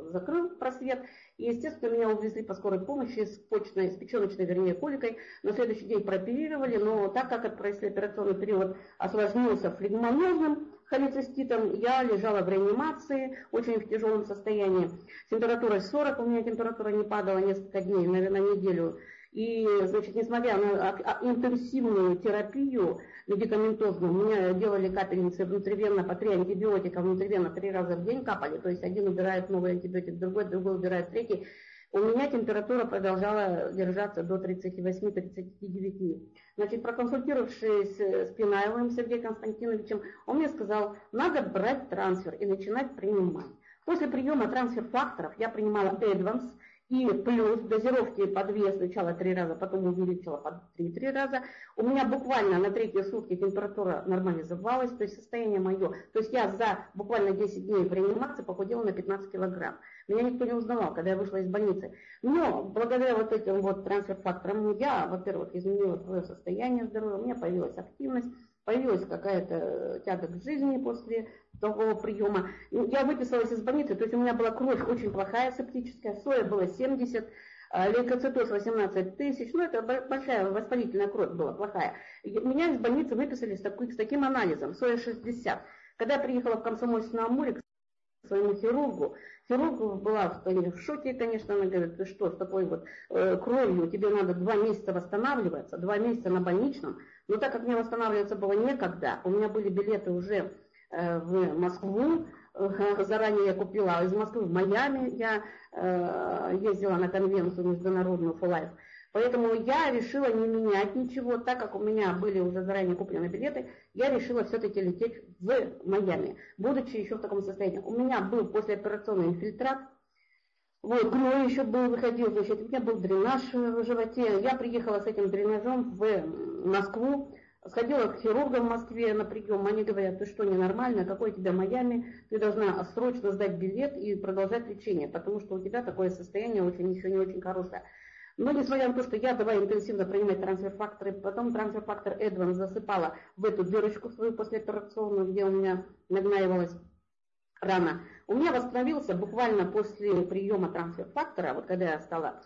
закрыл просвет. И, естественно, меня увезли по скорой помощи с почной, с печеночной, вернее, коликой. На следующий день прооперировали, но так как послеоперационный период осложнился флегмонозным холециститом, я лежала в реанимации, очень в тяжелом состоянии. Температура сорок, у меня температура не падала несколько дней, наверное, неделю. И, значит, несмотря на интенсивную терапию медикаментозную, меня делали капельницы внутривенно по три антибиотика, внутривенно три раза в день капали, то есть один убирает новый антибиотик, другой, другой убирает третий. У меня температура продолжала держаться до тридцати восьми — тридцати девяти. Значит, проконсультировавшись с Пинаевым Сергеем Константиновичем, он мне сказал, надо брать трансфер и начинать принимать. После приема трансфер-факторов я принимала Эдванс, и плюс дозировки по две сначала три раза, потом увеличила по три-три раза. У меня буквально на третьи сутки температура нормализовалась, то есть состояние мое. То есть я за буквально десять дней в реанимации похудела на пятнадцать килограмм. Меня никто не узнавал, когда я вышла из больницы. Но благодаря вот этим вот трансфер-факторам я, во-первых, изменила свое состояние здоровья, у меня появилась активность, появилась какая-то тяга к жизни после такого приема. Я выписалась из больницы, то есть у меня была кровь очень плохая, септическая, соя было семьдесят, лейкоцитоз восемнадцать тысяч, ну это большая воспалительная кровь была плохая. Меня из больницы выписали с, такой, с таким анализом, соя шестьдесят. Когда я приехала в Комсомольск на Амуре к своему хирургу, хирург была в, в шоке, конечно, она говорит, ты что, с такой вот э, кровью, тебе надо два месяца восстанавливаться, два месяца на больничном. Но так как мне восстанавливаться было некогда, у меня были билеты уже э, в Москву, э, заранее я купила из Москвы в Майами, я э, ездила на конвенцию международную For Life. Поэтому я решила не менять ничего, так как у меня были уже заранее куплены билеты, я решила все-таки лететь в Майами, будучи еще в таком состоянии. У меня был послеоперационный инфильтрат, вот, гной еще был, выходил, значит, у меня был дренаж в животе. Я приехала с этим дренажом в Москву, сходила к хирургам в Москве на прием. Они говорят, ты что, ненормально, какой у тебя Майами, ты должна срочно сдать билет и продолжать лечение, потому что у тебя такое состояние очень, еще не очень хорошее. Но несмотря на то, что я давай интенсивно принимать трансфер-факторы, потом трансфер-фактор Эдванс засыпала в эту дырочку свою послеоперационную, где у меня нагнаивалась рана. У меня восстановился буквально после приема трансфер-фактора, вот когда я стала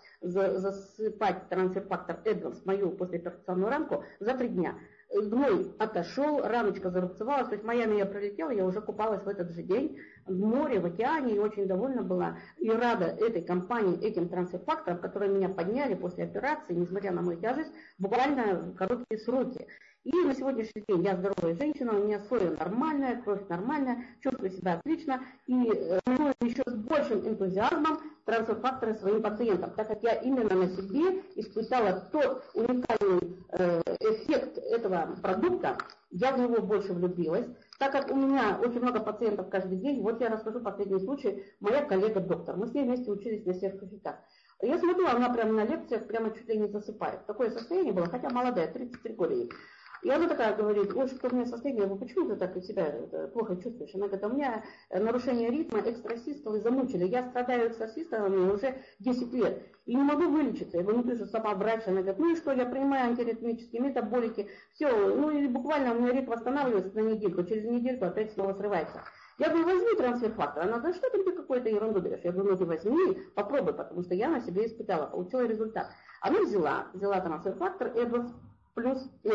засыпать трансфер-фактор Эдванс в мою послеоперационную ранку, за три дня. Гной отошел, раночка зарубцевалась, то есть в Майами я прилетела, я уже купалась в этот же день в море, в океане, и очень довольна была и рада этой компании, этим трансфер-факторам, которые меня подняли после операции, несмотря на мою тяжесть, буквально в короткие сроки. И на сегодняшний день я здоровая женщина, у меня соя нормальная, кровь нормальная, чувствую себя отлично и рекомендую еще с большим энтузиазмом трансфер-факторы своим пациентам, так как я именно на себе испытала тот уникальный эффект этого продукта, я в него больше влюбилась, так как у меня очень много пациентов каждый день. Вот я расскажу последний случай, моя коллега-доктор, мы с ней вместе учились на сертификат. Я смотрю, она прямо на лекциях прямо чуть ли не засыпает. Такое состояние было, хотя молодая, тридцать три года ей. И она такая говорит, ой, что у меня состояние, ну почему ты так себя плохо чувствуешь? Она говорит, у меня нарушение ритма, экстрасистолы замучили. Я страдаю экстрасистолами уже десять лет и не могу вылечиться. Я говорю, ну ты же сама врач. Она говорит, ну и что, я принимаю антиритмические метаболики. Все, ну и буквально у меня ритм восстанавливается на недельку, через недельку опять снова срывается. Я говорю, возьми трансфер-фактор. Она говорит, что ты мне какую-то ерунду даешь? Я говорю, ну ты возьми, попробуй, потому что я на себе испытала, получила результат. Она взяла, взяла трансфер-фактор, Эдванс плюс э,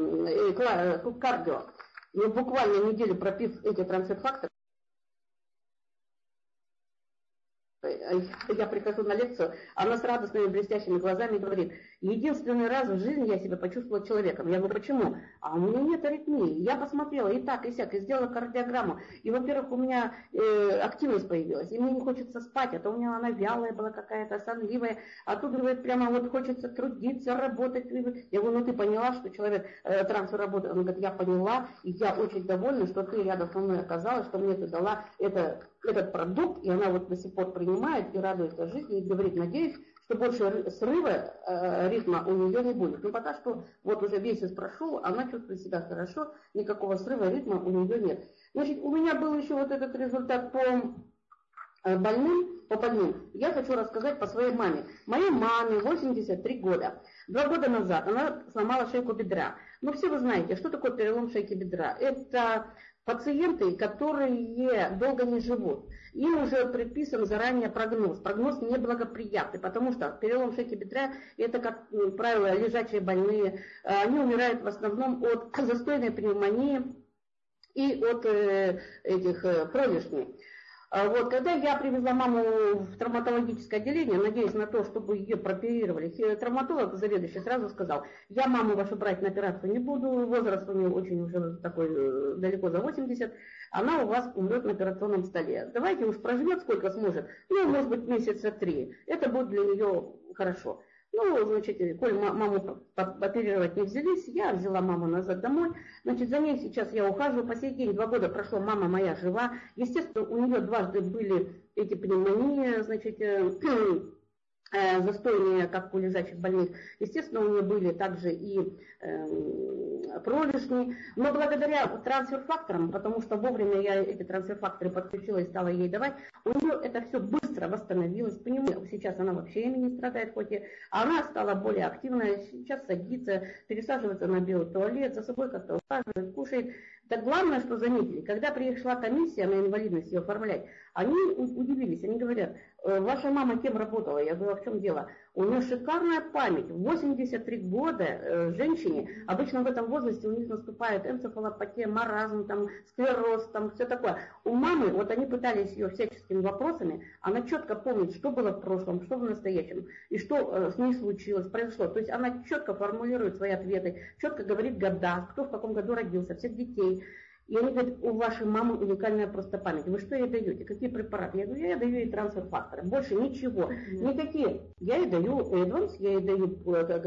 э, э, кардио. И буквально неделю пропив эти трансфер-факторы, я прихожу на лекцию, она с радостными блестящими глазами говорит, единственный раз в жизни я себя почувствовала человеком. Я говорю, почему? А у меня нет аритмии. Я посмотрела и так, и сяк, и сделала кардиограмму. И, во-первых, у меня э, активность появилась, и мне не хочется спать, а то у меня она вялая была какая-то, сонливая, а тут, говорит, прямо вот хочется трудиться, работать. Я говорю, ну ты поняла, что человек э, трансфер работает? Он говорит, я поняла, и я очень довольна, что ты рядом со мной оказалась, что мне ты дала это, этот продукт, и она вот до сих пор принимает и радуется жизни, и говорит, надеюсь, что больше срыва э, ритма у нее не будет. Но пока что вот уже месяц прошел, она чувствует себя хорошо, никакого срыва ритма у нее нет. Значит, у меня был еще вот этот результат по больным, по больным, я хочу рассказать по своей маме. Моей маме восемьдесят три года. Два года назад она сломала шейку бедра. Ну, все вы знаете, что такое перелом шейки бедра. Это пациенты, которые долго не живут. Им уже приписан заранее прогноз. Прогноз неблагоприятный, потому что перелом шейки бедра, это, как правило, лежачие больные. Они умирают в основном от застойной пневмонии и от э, этих э, пролежней. Вот, когда я привезла маму в травматологическое отделение, надеясь на то, чтобы ее прооперировали, травматолог, заведующий, сразу сказал: я маму вашу брать на операцию не буду, возраст у нее очень уже такой, далеко за восемьдесят, она у вас умрет на операционном столе. Давайте уж проживет сколько сможет, ну, может быть, месяца три, это будет для нее хорошо. Ну, значит, коль маму оперировать не взялись, я взяла маму назад домой. Значит, за ней сейчас я ухаживаю. По сей день, два года прошло, мама моя жива. Естественно, у нее дважды были эти пневмонии, значит, э, э, застойные, как у лежачих больных. Естественно, у нее были также и э, пролежни. Но благодаря трансфер-факторам, потому что вовремя я эти трансфер-факторы подключила и стала ей давать, у нее это все быстро восстановилось. Понимаю, сейчас она вообще ими не страдает, хоть и она стала более активная, сейчас садится, пересаживается на белый туалет, за собой как-то ухаживает, кушает. Так главное, что заметили, когда пришла комиссия на инвалидность ее оформлять, они удивились, они говорят: ваша мама кем работала? Я говорю: а в чем дело? У нее шикарная память. В восемьдесят три года э, женщине, обычно в этом возрасте у них наступает энцефалопатия, маразм, там, склероз, там, все такое. У мамы, вот они пытались ее всяческими вопросами, она четко помнит, что было в прошлом, что в настоящем, и что э, с ней случилось, произошло. То есть она четко формулирует свои ответы, четко говорит года, кто в каком году родился, всех детей. И они говорят: у вашей мамы уникальная просто память. Вы что ей даете? Какие препараты? Я говорю: я даю ей трансфер-факторы. Больше ничего. Mm-hmm. Никакие. Я ей даю Эдванс, я ей даю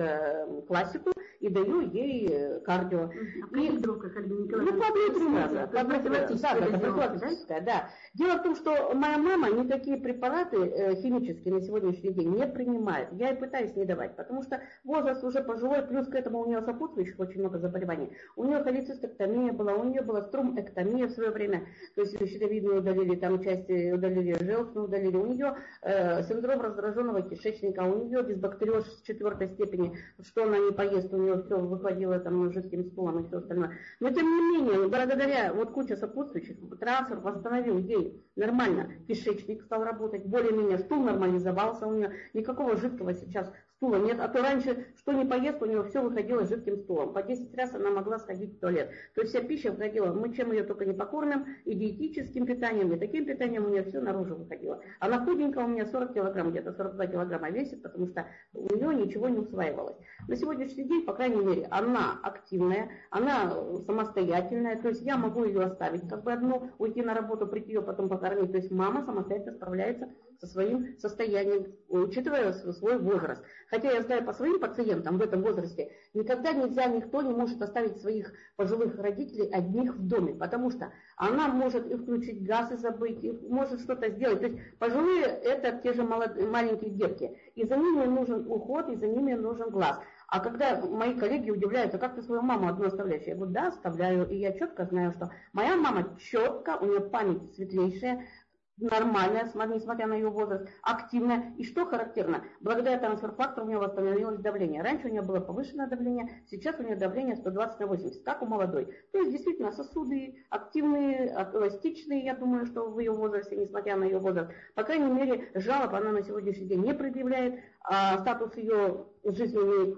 э, классику и даю ей кардио. Mm-hmm. И вдруг, как ну, по одной-три раза. По одной-три раза. Да, профилактическая, да. Дело в том, что моя мама никакие препараты э, химические на сегодняшний день не принимает. Я и пытаюсь не давать, потому что возраст уже пожилой, плюс к этому у нее сопутствующих очень много заболеваний. У нее холецистектомия была, у нее была струмэктомия в свое время, то есть щитовидную удалили, там части удалили, желчную удалили. У нее э, синдром раздраженного кишечника, у нее дисбактериоз в четвертой степени, что она не поест, у нее все выходило там жидким стулом и все остальное. Но тем не менее, благодаря вот куче сопутствующих, трансфер восстановил ей нормально, кишечник стал работать, более-менее стул нормализовался у нее, никакого жидкого сейчас стула нет, а то раньше, что не поест, у нее все выходило жидким стулом. По десять раз она могла сходить в туалет. То есть вся пища выходила, мы чем ее только не покормим, и диетическим питанием, и таким питанием у нее все наружу выходило. Она худенькая, у меня сорок килограмм, где-то сорок два килограмма весит, потому что у нее ничего не усваивалось. На сегодняшний день, по крайней мере, она активная, она самостоятельная, то есть я могу ее оставить как бы одну, уйти на работу, прийти ее потом покормить. То есть мама самостоятельно справляется со своим состоянием, учитывая свой возраст. Хотя я знаю по своим пациентам в этом возрасте, никогда нельзя, никто не может оставить своих пожилых родителей одних в доме, потому что она может и включить газ и забыть, и может что-то сделать. То есть пожилые это те же молодые, маленькие детки, и за ними нужен уход, и за ними нужен глаз. А когда мои коллеги удивляются: как ты свою маму одну оставляешь? Я говорю: да, оставляю, и я четко знаю, что моя мама четко, у нее память светлейшая, нормальная, несмотря на ее возраст, активная. И что характерно, благодаря трансфер-фактору у нее восстановилось давление. Раньше у нее было повышенное давление, сейчас у нее давление сто двадцать на восемьдесят, как у молодой. То есть действительно сосуды активные, эластичные, я думаю, что в ее возрасте, несмотря на ее возраст. По крайней мере, жалоб она на сегодняшний день не предъявляет, а статус ее жизненный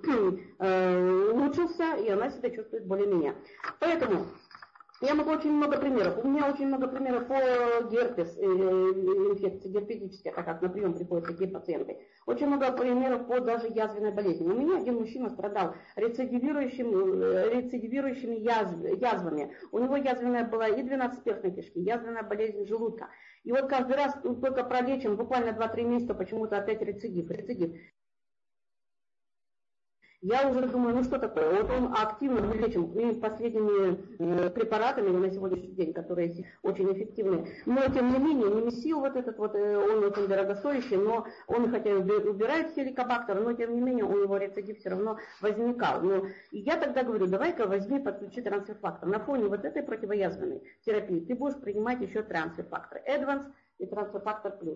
э, улучшился, и она себя чувствует более-менее. Поэтому я могу очень много примеров. У меня очень много примеров по герпес, инфекции герпетической, так как на прием приходят такие пациенты. Очень много примеров по даже язвенной болезни. У меня один мужчина страдал рецидивирующим, рецидивирующими язв, язвами. У него язвенная была и двенадцатиперстной кишки, язвенная болезнь желудка. И вот каждый раз только пролечим, буквально два-три месяца, почему-то опять рецидив, рецидив. Я уже думаю, ну что такое, вот он активно вылечим и последними э, препаратами на сегодняшний день, которые очень эффективны. Но тем не менее, немесил вот этот вот, э, он очень дорогостоящий, но он хотя и убирает хеликобактер, но тем не менее у него рецидив все равно возникал. Ну, и я тогда говорю, давай-ка возьми, подключи трансфер-фактор. На фоне вот этой противоязвенной терапии ты будешь принимать еще трансфер-фактор Advance и трансфер-фактор плюс.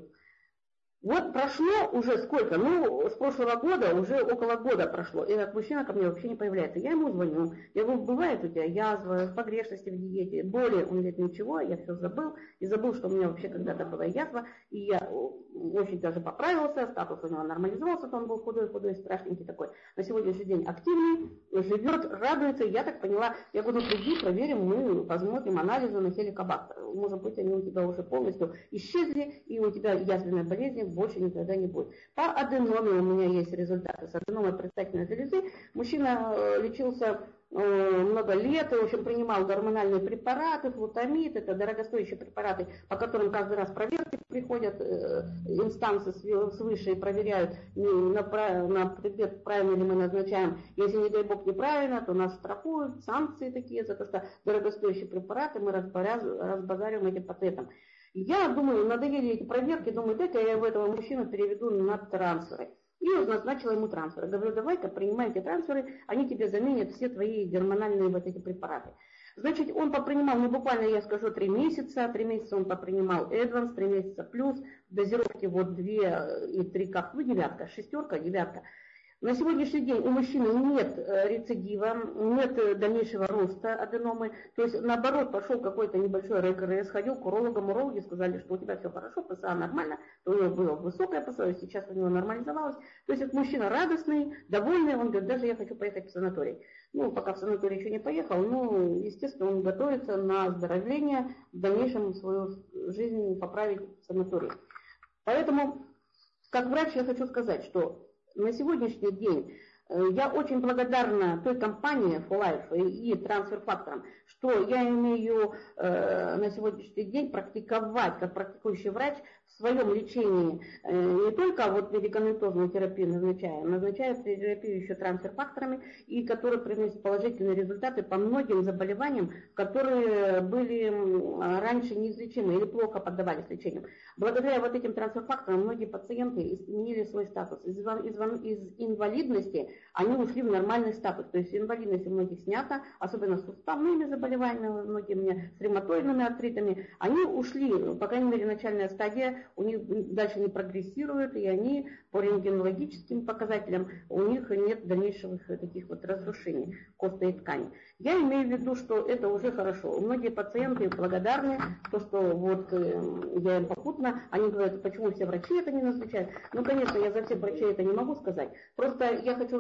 Вот прошло уже сколько, ну, с прошлого года, уже около года прошло, и этот мужчина ко мне вообще не появляется. Я ему звоню, я говорю, бывает у тебя язва, погрешности в диете, боли, он говорит, ничего, я все забыл, и забыл, что у меня вообще когда-то была язва, и я очень даже поправился, статус у него нормализовался, то он был худой-худой, страшненький такой. На сегодняшний день активный, живет, радуется, и я так поняла, я говорю, приди, проверим, мы посмотрим анализы на хеликобактер. Может быть, они у тебя уже полностью исчезли, и у тебя язвенная болезнь больше никогда не будет. По аденоме у меня есть результаты. С аденомой предстательной железы мужчина лечился много лет, в общем, принимал гормональные препараты, флутамид, это дорогостоящие препараты, по которым каждый раз проверки приходят, инстанции свыше и проверяют на, на предмет, правильно ли мы назначаем. Если, не дай бог, неправильно, то нас штрафуют, санкции такие, за то, что дорогостоящие препараты мы разбазариваем этим пациентам. Я думаю, надоели эти проверки, думаю, дай-ка я этого мужчину переведу на трансферы. И назначила ему трансферы. Говорю, давай-ка принимай эти трансферы, они тебе заменят все твои гормональные вот эти препараты. Значит, он попринимал, ну буквально я скажу, три месяца, три месяца он попринимал Advance, три месяца плюс, дозировки вот две и три кап, ну девятка, шестерка, девятка. На сегодняшний день у мужчины нет рецидива, нет дальнейшего роста аденомы, то есть наоборот пошел какой-то небольшой регресс, ходил к урологам, урологи сказали, что у тебя все хорошо, ПСА нормально, то у него было высокое ПСА, сейчас у него нормализовалось. То есть этот мужчина радостный, довольный, он говорит, даже я хочу поехать в санаторий. Ну, пока в санаторий еще не поехал, но, естественно, он готовится на оздоровление, в дальнейшем свою жизнь поправить в санатории. Поэтому, как врач, я хочу сказать, что на сегодняшний день я очень благодарна той компании фор лайф и трансфер-факторам, что я имею э, на сегодняшний день практиковать, как практикующий врач, в своем лечении э, не только вот медикаментозную терапию назначаю, назначаю терапию еще трансфер-факторами, и которые приносят положительные результаты по многим заболеваниям, которые были раньше неизлечимы или плохо поддавались лечению. Благодаря вот этим трансфер-факторам многие пациенты изменили свой статус. Из, из, из инвалидности они ушли в нормальный статус. То есть инвалидность у многих снята, особенно с суставными заболеваниями, многие у меня с ревматоидными артритами. Они ушли, по крайней мере, начальная стадия, у них дальше не прогрессирует, и они по рентгенологическим показателям, у них нет дальнейших таких вот разрушений костной ткани. Я имею в виду, что это уже хорошо. Многие пациенты благодарны, то, что вот я им попутно, они говорят, почему все врачи это не назначают. Ну, конечно, я за всех врачей это не могу сказать. Просто я хочу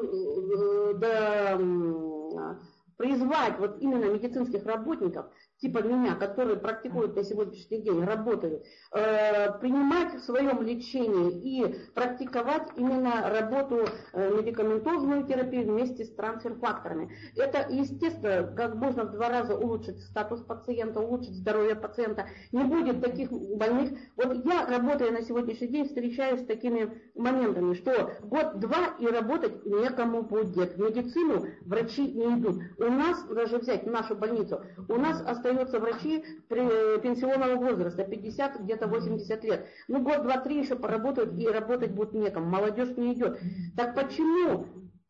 да, призвать вот именно медицинских работников, типа меня, которые практикуют на сегодняшний день, работают, э, принимать в своем лечении и практиковать именно работу э, медикаментозную терапию вместе с трансфер-факторами. Это, естественно, как можно в два раза улучшить статус пациента, улучшить здоровье пациента. Не будет таких больных. Вот я, работая на сегодняшний день, встречаюсь с такими моментами, что год-два и работать некому будет. В медицину врачи не идут. У нас, даже взять нашу больницу, у нас остается остаются врачи пенсионного возраста, пятьдесят, где-то восемьдесят лет. Ну, год, два, три еще поработают, и работать будет некому. Молодежь не идет. Так почему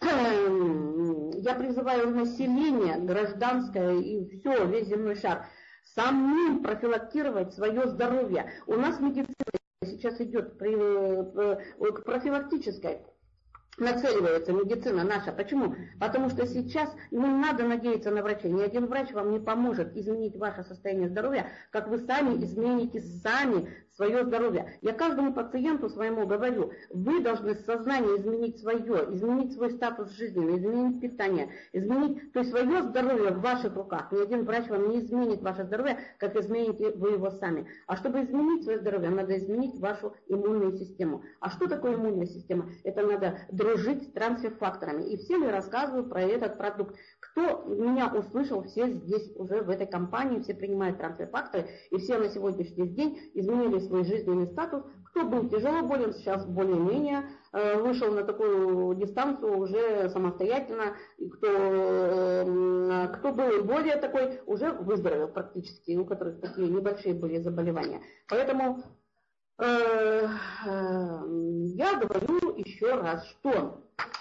я призываю население, гражданское и все, весь земной шар, самим профилактировать свое здоровье? У нас медицина сейчас идет к профилактической. Нацеливается медицина наша. Почему? Потому что сейчас не надо надеяться на врачей. Ни один врач вам не поможет изменить ваше состояние здоровья, как вы сами измените сами свое здоровье. Я каждому пациенту своему говорю, вы должны сознание изменить свое, изменить свой статус жизни, изменить питание, изменить, то есть свое здоровье в ваших руках. Ни один врач вам не изменит ваше здоровье, как измените вы его сами. А чтобы изменить свое здоровье, надо изменить вашу иммунную систему. А что такое иммунная система? Это надо дружить с трансфер-факторами. И всем я рассказываю про этот продукт. Кто меня услышал, все здесь уже в этой компании, все принимают трансфер-факторы, и все на сегодняшний день изменили свой жизненный статус. Кто Кто был тяжело болен, сейчас более-менее вышел на такую дистанцию уже самостоятельно. И кто, кто был более такой, уже выздоровел практически, у которых такие небольшие были заболевания. Поэтому э, э, я говорю еще раз, что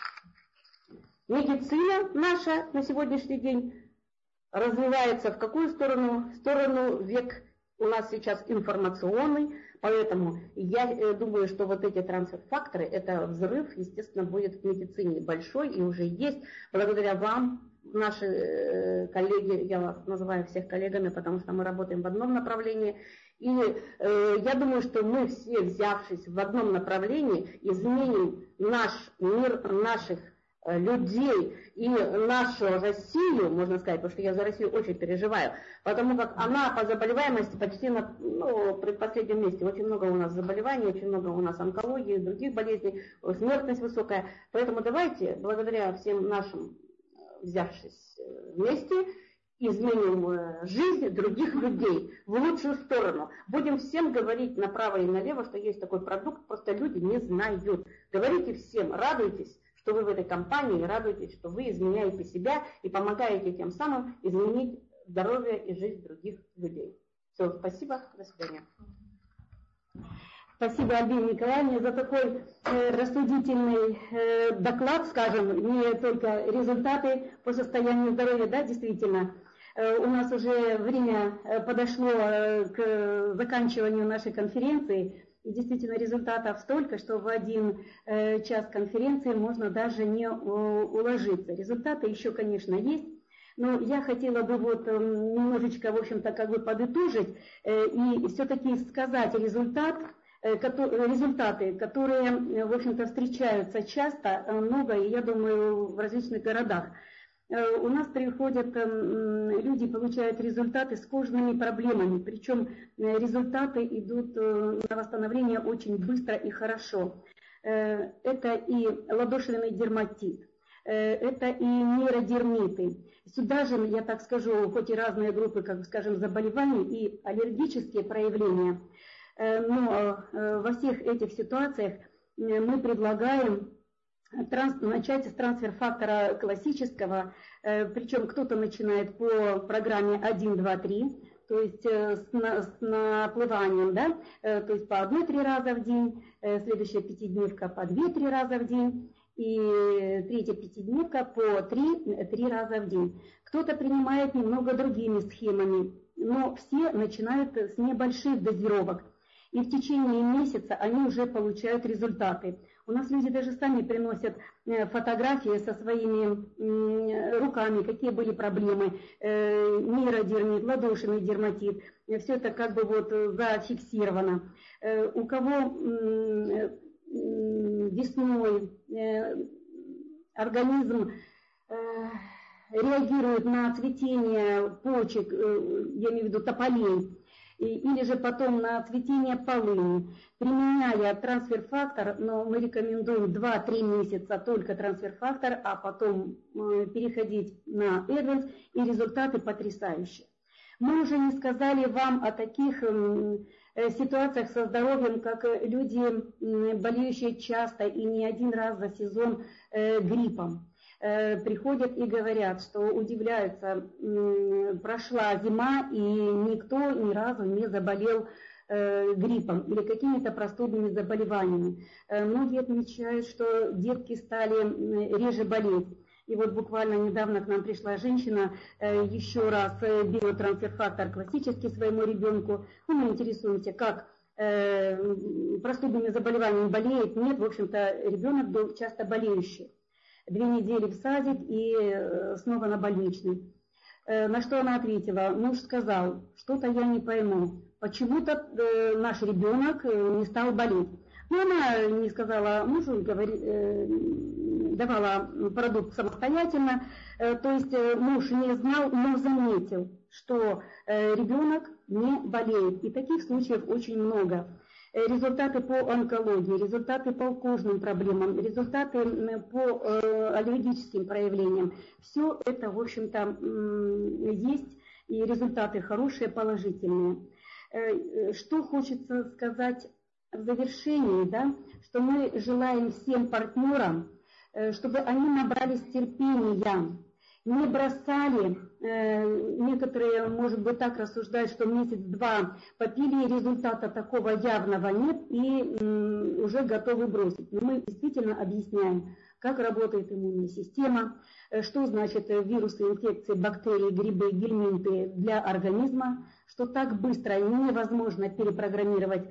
медицина наша на сегодняшний день развивается в какую сторону? В сторону век у нас сейчас информационный, поэтому я думаю, что вот эти трансфер-факторы, это взрыв, естественно, будет в медицине большой и уже есть. Благодаря вам, наши коллеги, я вас называю всех коллегами, потому что мы работаем в одном направлении, и э, я думаю, что мы все, взявшись в одном направлении, изменим наш мир, наших людей и нашу Россию, можно сказать, потому что я за Россию очень переживаю, потому как она по заболеваемости почти на ну, предпоследнем месте. Очень много у нас заболеваний, очень много у нас онкологии, других болезней, смертность высокая. Поэтому давайте, благодаря всем нашим, взявшись вместе, изменим жизнь других людей в лучшую сторону. Будем всем говорить направо и налево, что есть такой продукт, просто люди не знают. Говорите всем, радуйтесь, что вы в этой компании, радуйтесь, что вы изменяете себя и помогаете тем самым изменить здоровье и жизнь других людей. Все, спасибо, до свидания. Спасибо, Альбине Николаевне, за такой э, рассудительный э, доклад, скажем, не только результаты по состоянию здоровья, да, действительно. Э, у нас уже время подошло э, к заканчиванию нашей конференции. И действительно результатов столько, что в один э, час конференции можно даже не э, уложиться. Результаты еще, конечно, есть, но я хотела бы вот э, немножечко, в общем-то, как бы подытожить э, и все-таки сказать результат, э, который, результаты, которые, э, в общем-то, встречаются часто, э, много, и я думаю, в различных городах. У нас приходят люди, получают результаты с кожными проблемами, причем результаты идут на восстановление очень быстро и хорошо. Это и ладошевый дерматит, это и нейродермиты. Сюда же, я так скажу, хоть и разные группы, как скажем, заболеваний и аллергические проявления, но во всех этих ситуациях мы предлагаем Транс, начать с трансфер-фактора классического, э, причем кто-то начинает по программе один, два, три, то есть э, с, на, с наплыванием, да, э, то есть по одной-три раза в день, э, следующая пятидневка по две-три раза в день, и третья пятидневка по три раза в день. Кто-то принимает немного другими схемами, но все начинают с небольших дозировок. И в течение месяца они уже получают результаты. У нас люди даже сами приносят фотографии со своими руками, какие были проблемы, нейродермит, ладошевый дерматит. Все это как бы вот зафиксировано. У кого весной организм реагирует на цветение почек, я имею в виду тополей, или же потом на цветение полыни, применяя трансфер-фактор, но мы рекомендуем два-три месяца только трансфер-фактор, а потом переходить на Эдванс, и результаты потрясающие. Мы уже не сказали вам о таких ситуациях со здоровьем, как люди, болеющие часто и не один раз за сезон гриппом. Приходят и говорят, что удивляются, прошла зима и никто ни разу не заболел гриппом или какими-то простудными заболеваниями. Многие отмечают, что детки стали реже болеть. И вот буквально недавно к нам пришла женщина, еще раз биотрансфер-фактор классический своему ребенку. Ну, мы интересуемся, как простудными заболеваниями болеет. Нет, в общем-то, ребенок был часто болеющий. Две недели в садик и снова на больничный. На что она ответила? Муж сказал, что-то я не пойму, почему-то наш ребенок не стал болеть. Но она не сказала мужу, говори, давала продукт самостоятельно, то есть муж не знал, но заметил, что ребенок не болеет. И таких случаев очень много. Результаты по онкологии, результаты по кожным проблемам, результаты по аллергическим проявлениям. Все это, в общем-то, есть, и результаты хорошие, положительные. Что хочется сказать в завершении, да, что мы желаем всем партнерам, чтобы они набрались терпения, не бросали, некоторые, может быть, так рассуждают, что месяц-два попили, и результата такого явного нет, и уже готовы бросить. Но мы действительно объясняем, как работает иммунная система, что значит вирусы, инфекции, бактерии, грибы, гельминты для организма, что так быстро невозможно перепрограммировать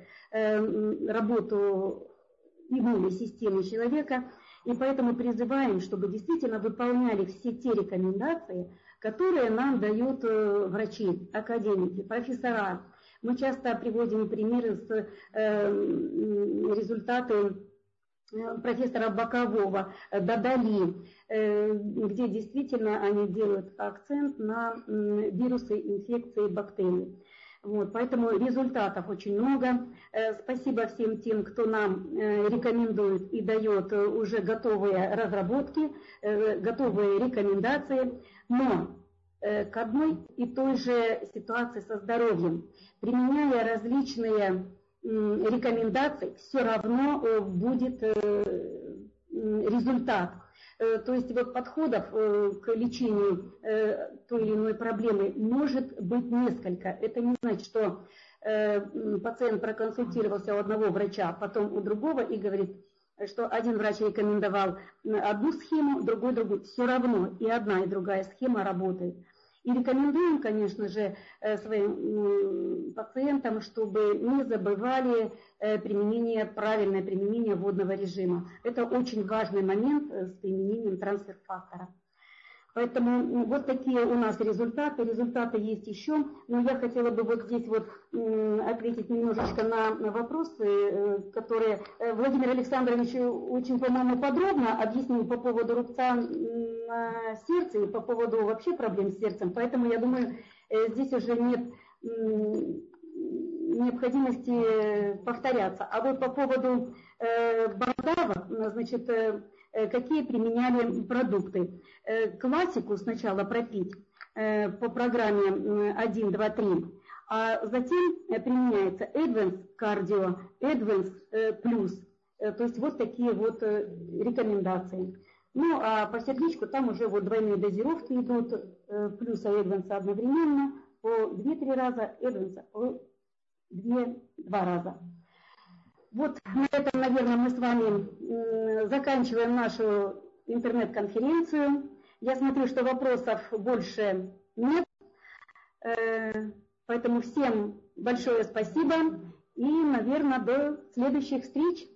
работу иммунной системы человека. И поэтому призываем, чтобы действительно выполняли все те рекомендации, которые нам дают врачи, академики, профессора. Мы часто приводим примеры с э, результаты профессора Бокового, Дадали, э, где действительно они делают акцент на э, вирусы, инфекции, бактерии. Вот, поэтому результатов очень много. Спасибо всем тем, кто нам рекомендует и дает уже готовые разработки, готовые рекомендации. Но к одной и той же ситуации со здоровьем, применяя различные рекомендации, все равно будет результат. То есть вот подходов к лечению той или иной проблемы может быть несколько. Это не значит, что пациент проконсультировался у одного врача, потом у другого и говорит, что один врач рекомендовал одну схему, другой другую. Все равно и одна, и другая схема работает. И рекомендуем, конечно же, своим пациентам, чтобы не забывали применение, правильное применение водного режима. Это очень важный момент с применением трансфер-фактора. Поэтому вот такие у нас результаты. Результаты есть еще, но я хотела бы вот здесь вот ответить немножечко на вопросы, которые Владимир Александрович очень, по-моему, подробно объяснил по поводу рубца на сердце и по поводу вообще проблем с сердцем. Поэтому я думаю, здесь уже нет необходимости повторяться. А вот по поводу бородавок, значит, какие применяли продукты. Классику сначала пропить по программе один, два, три, а затем применяется Advanced Cardio, Advanced Plus. То есть вот такие вот рекомендации. Ну а по сердечку там уже вот двойные дозировки идут, плюс и Advanced одновременно, по два-три раза, Advanced по два раза. Вот на этом, наверное, мы с вами заканчиваем нашу интернет-конференцию. Я смотрю, что вопросов больше нет. Поэтому всем большое спасибо и, наверное, до следующих встреч.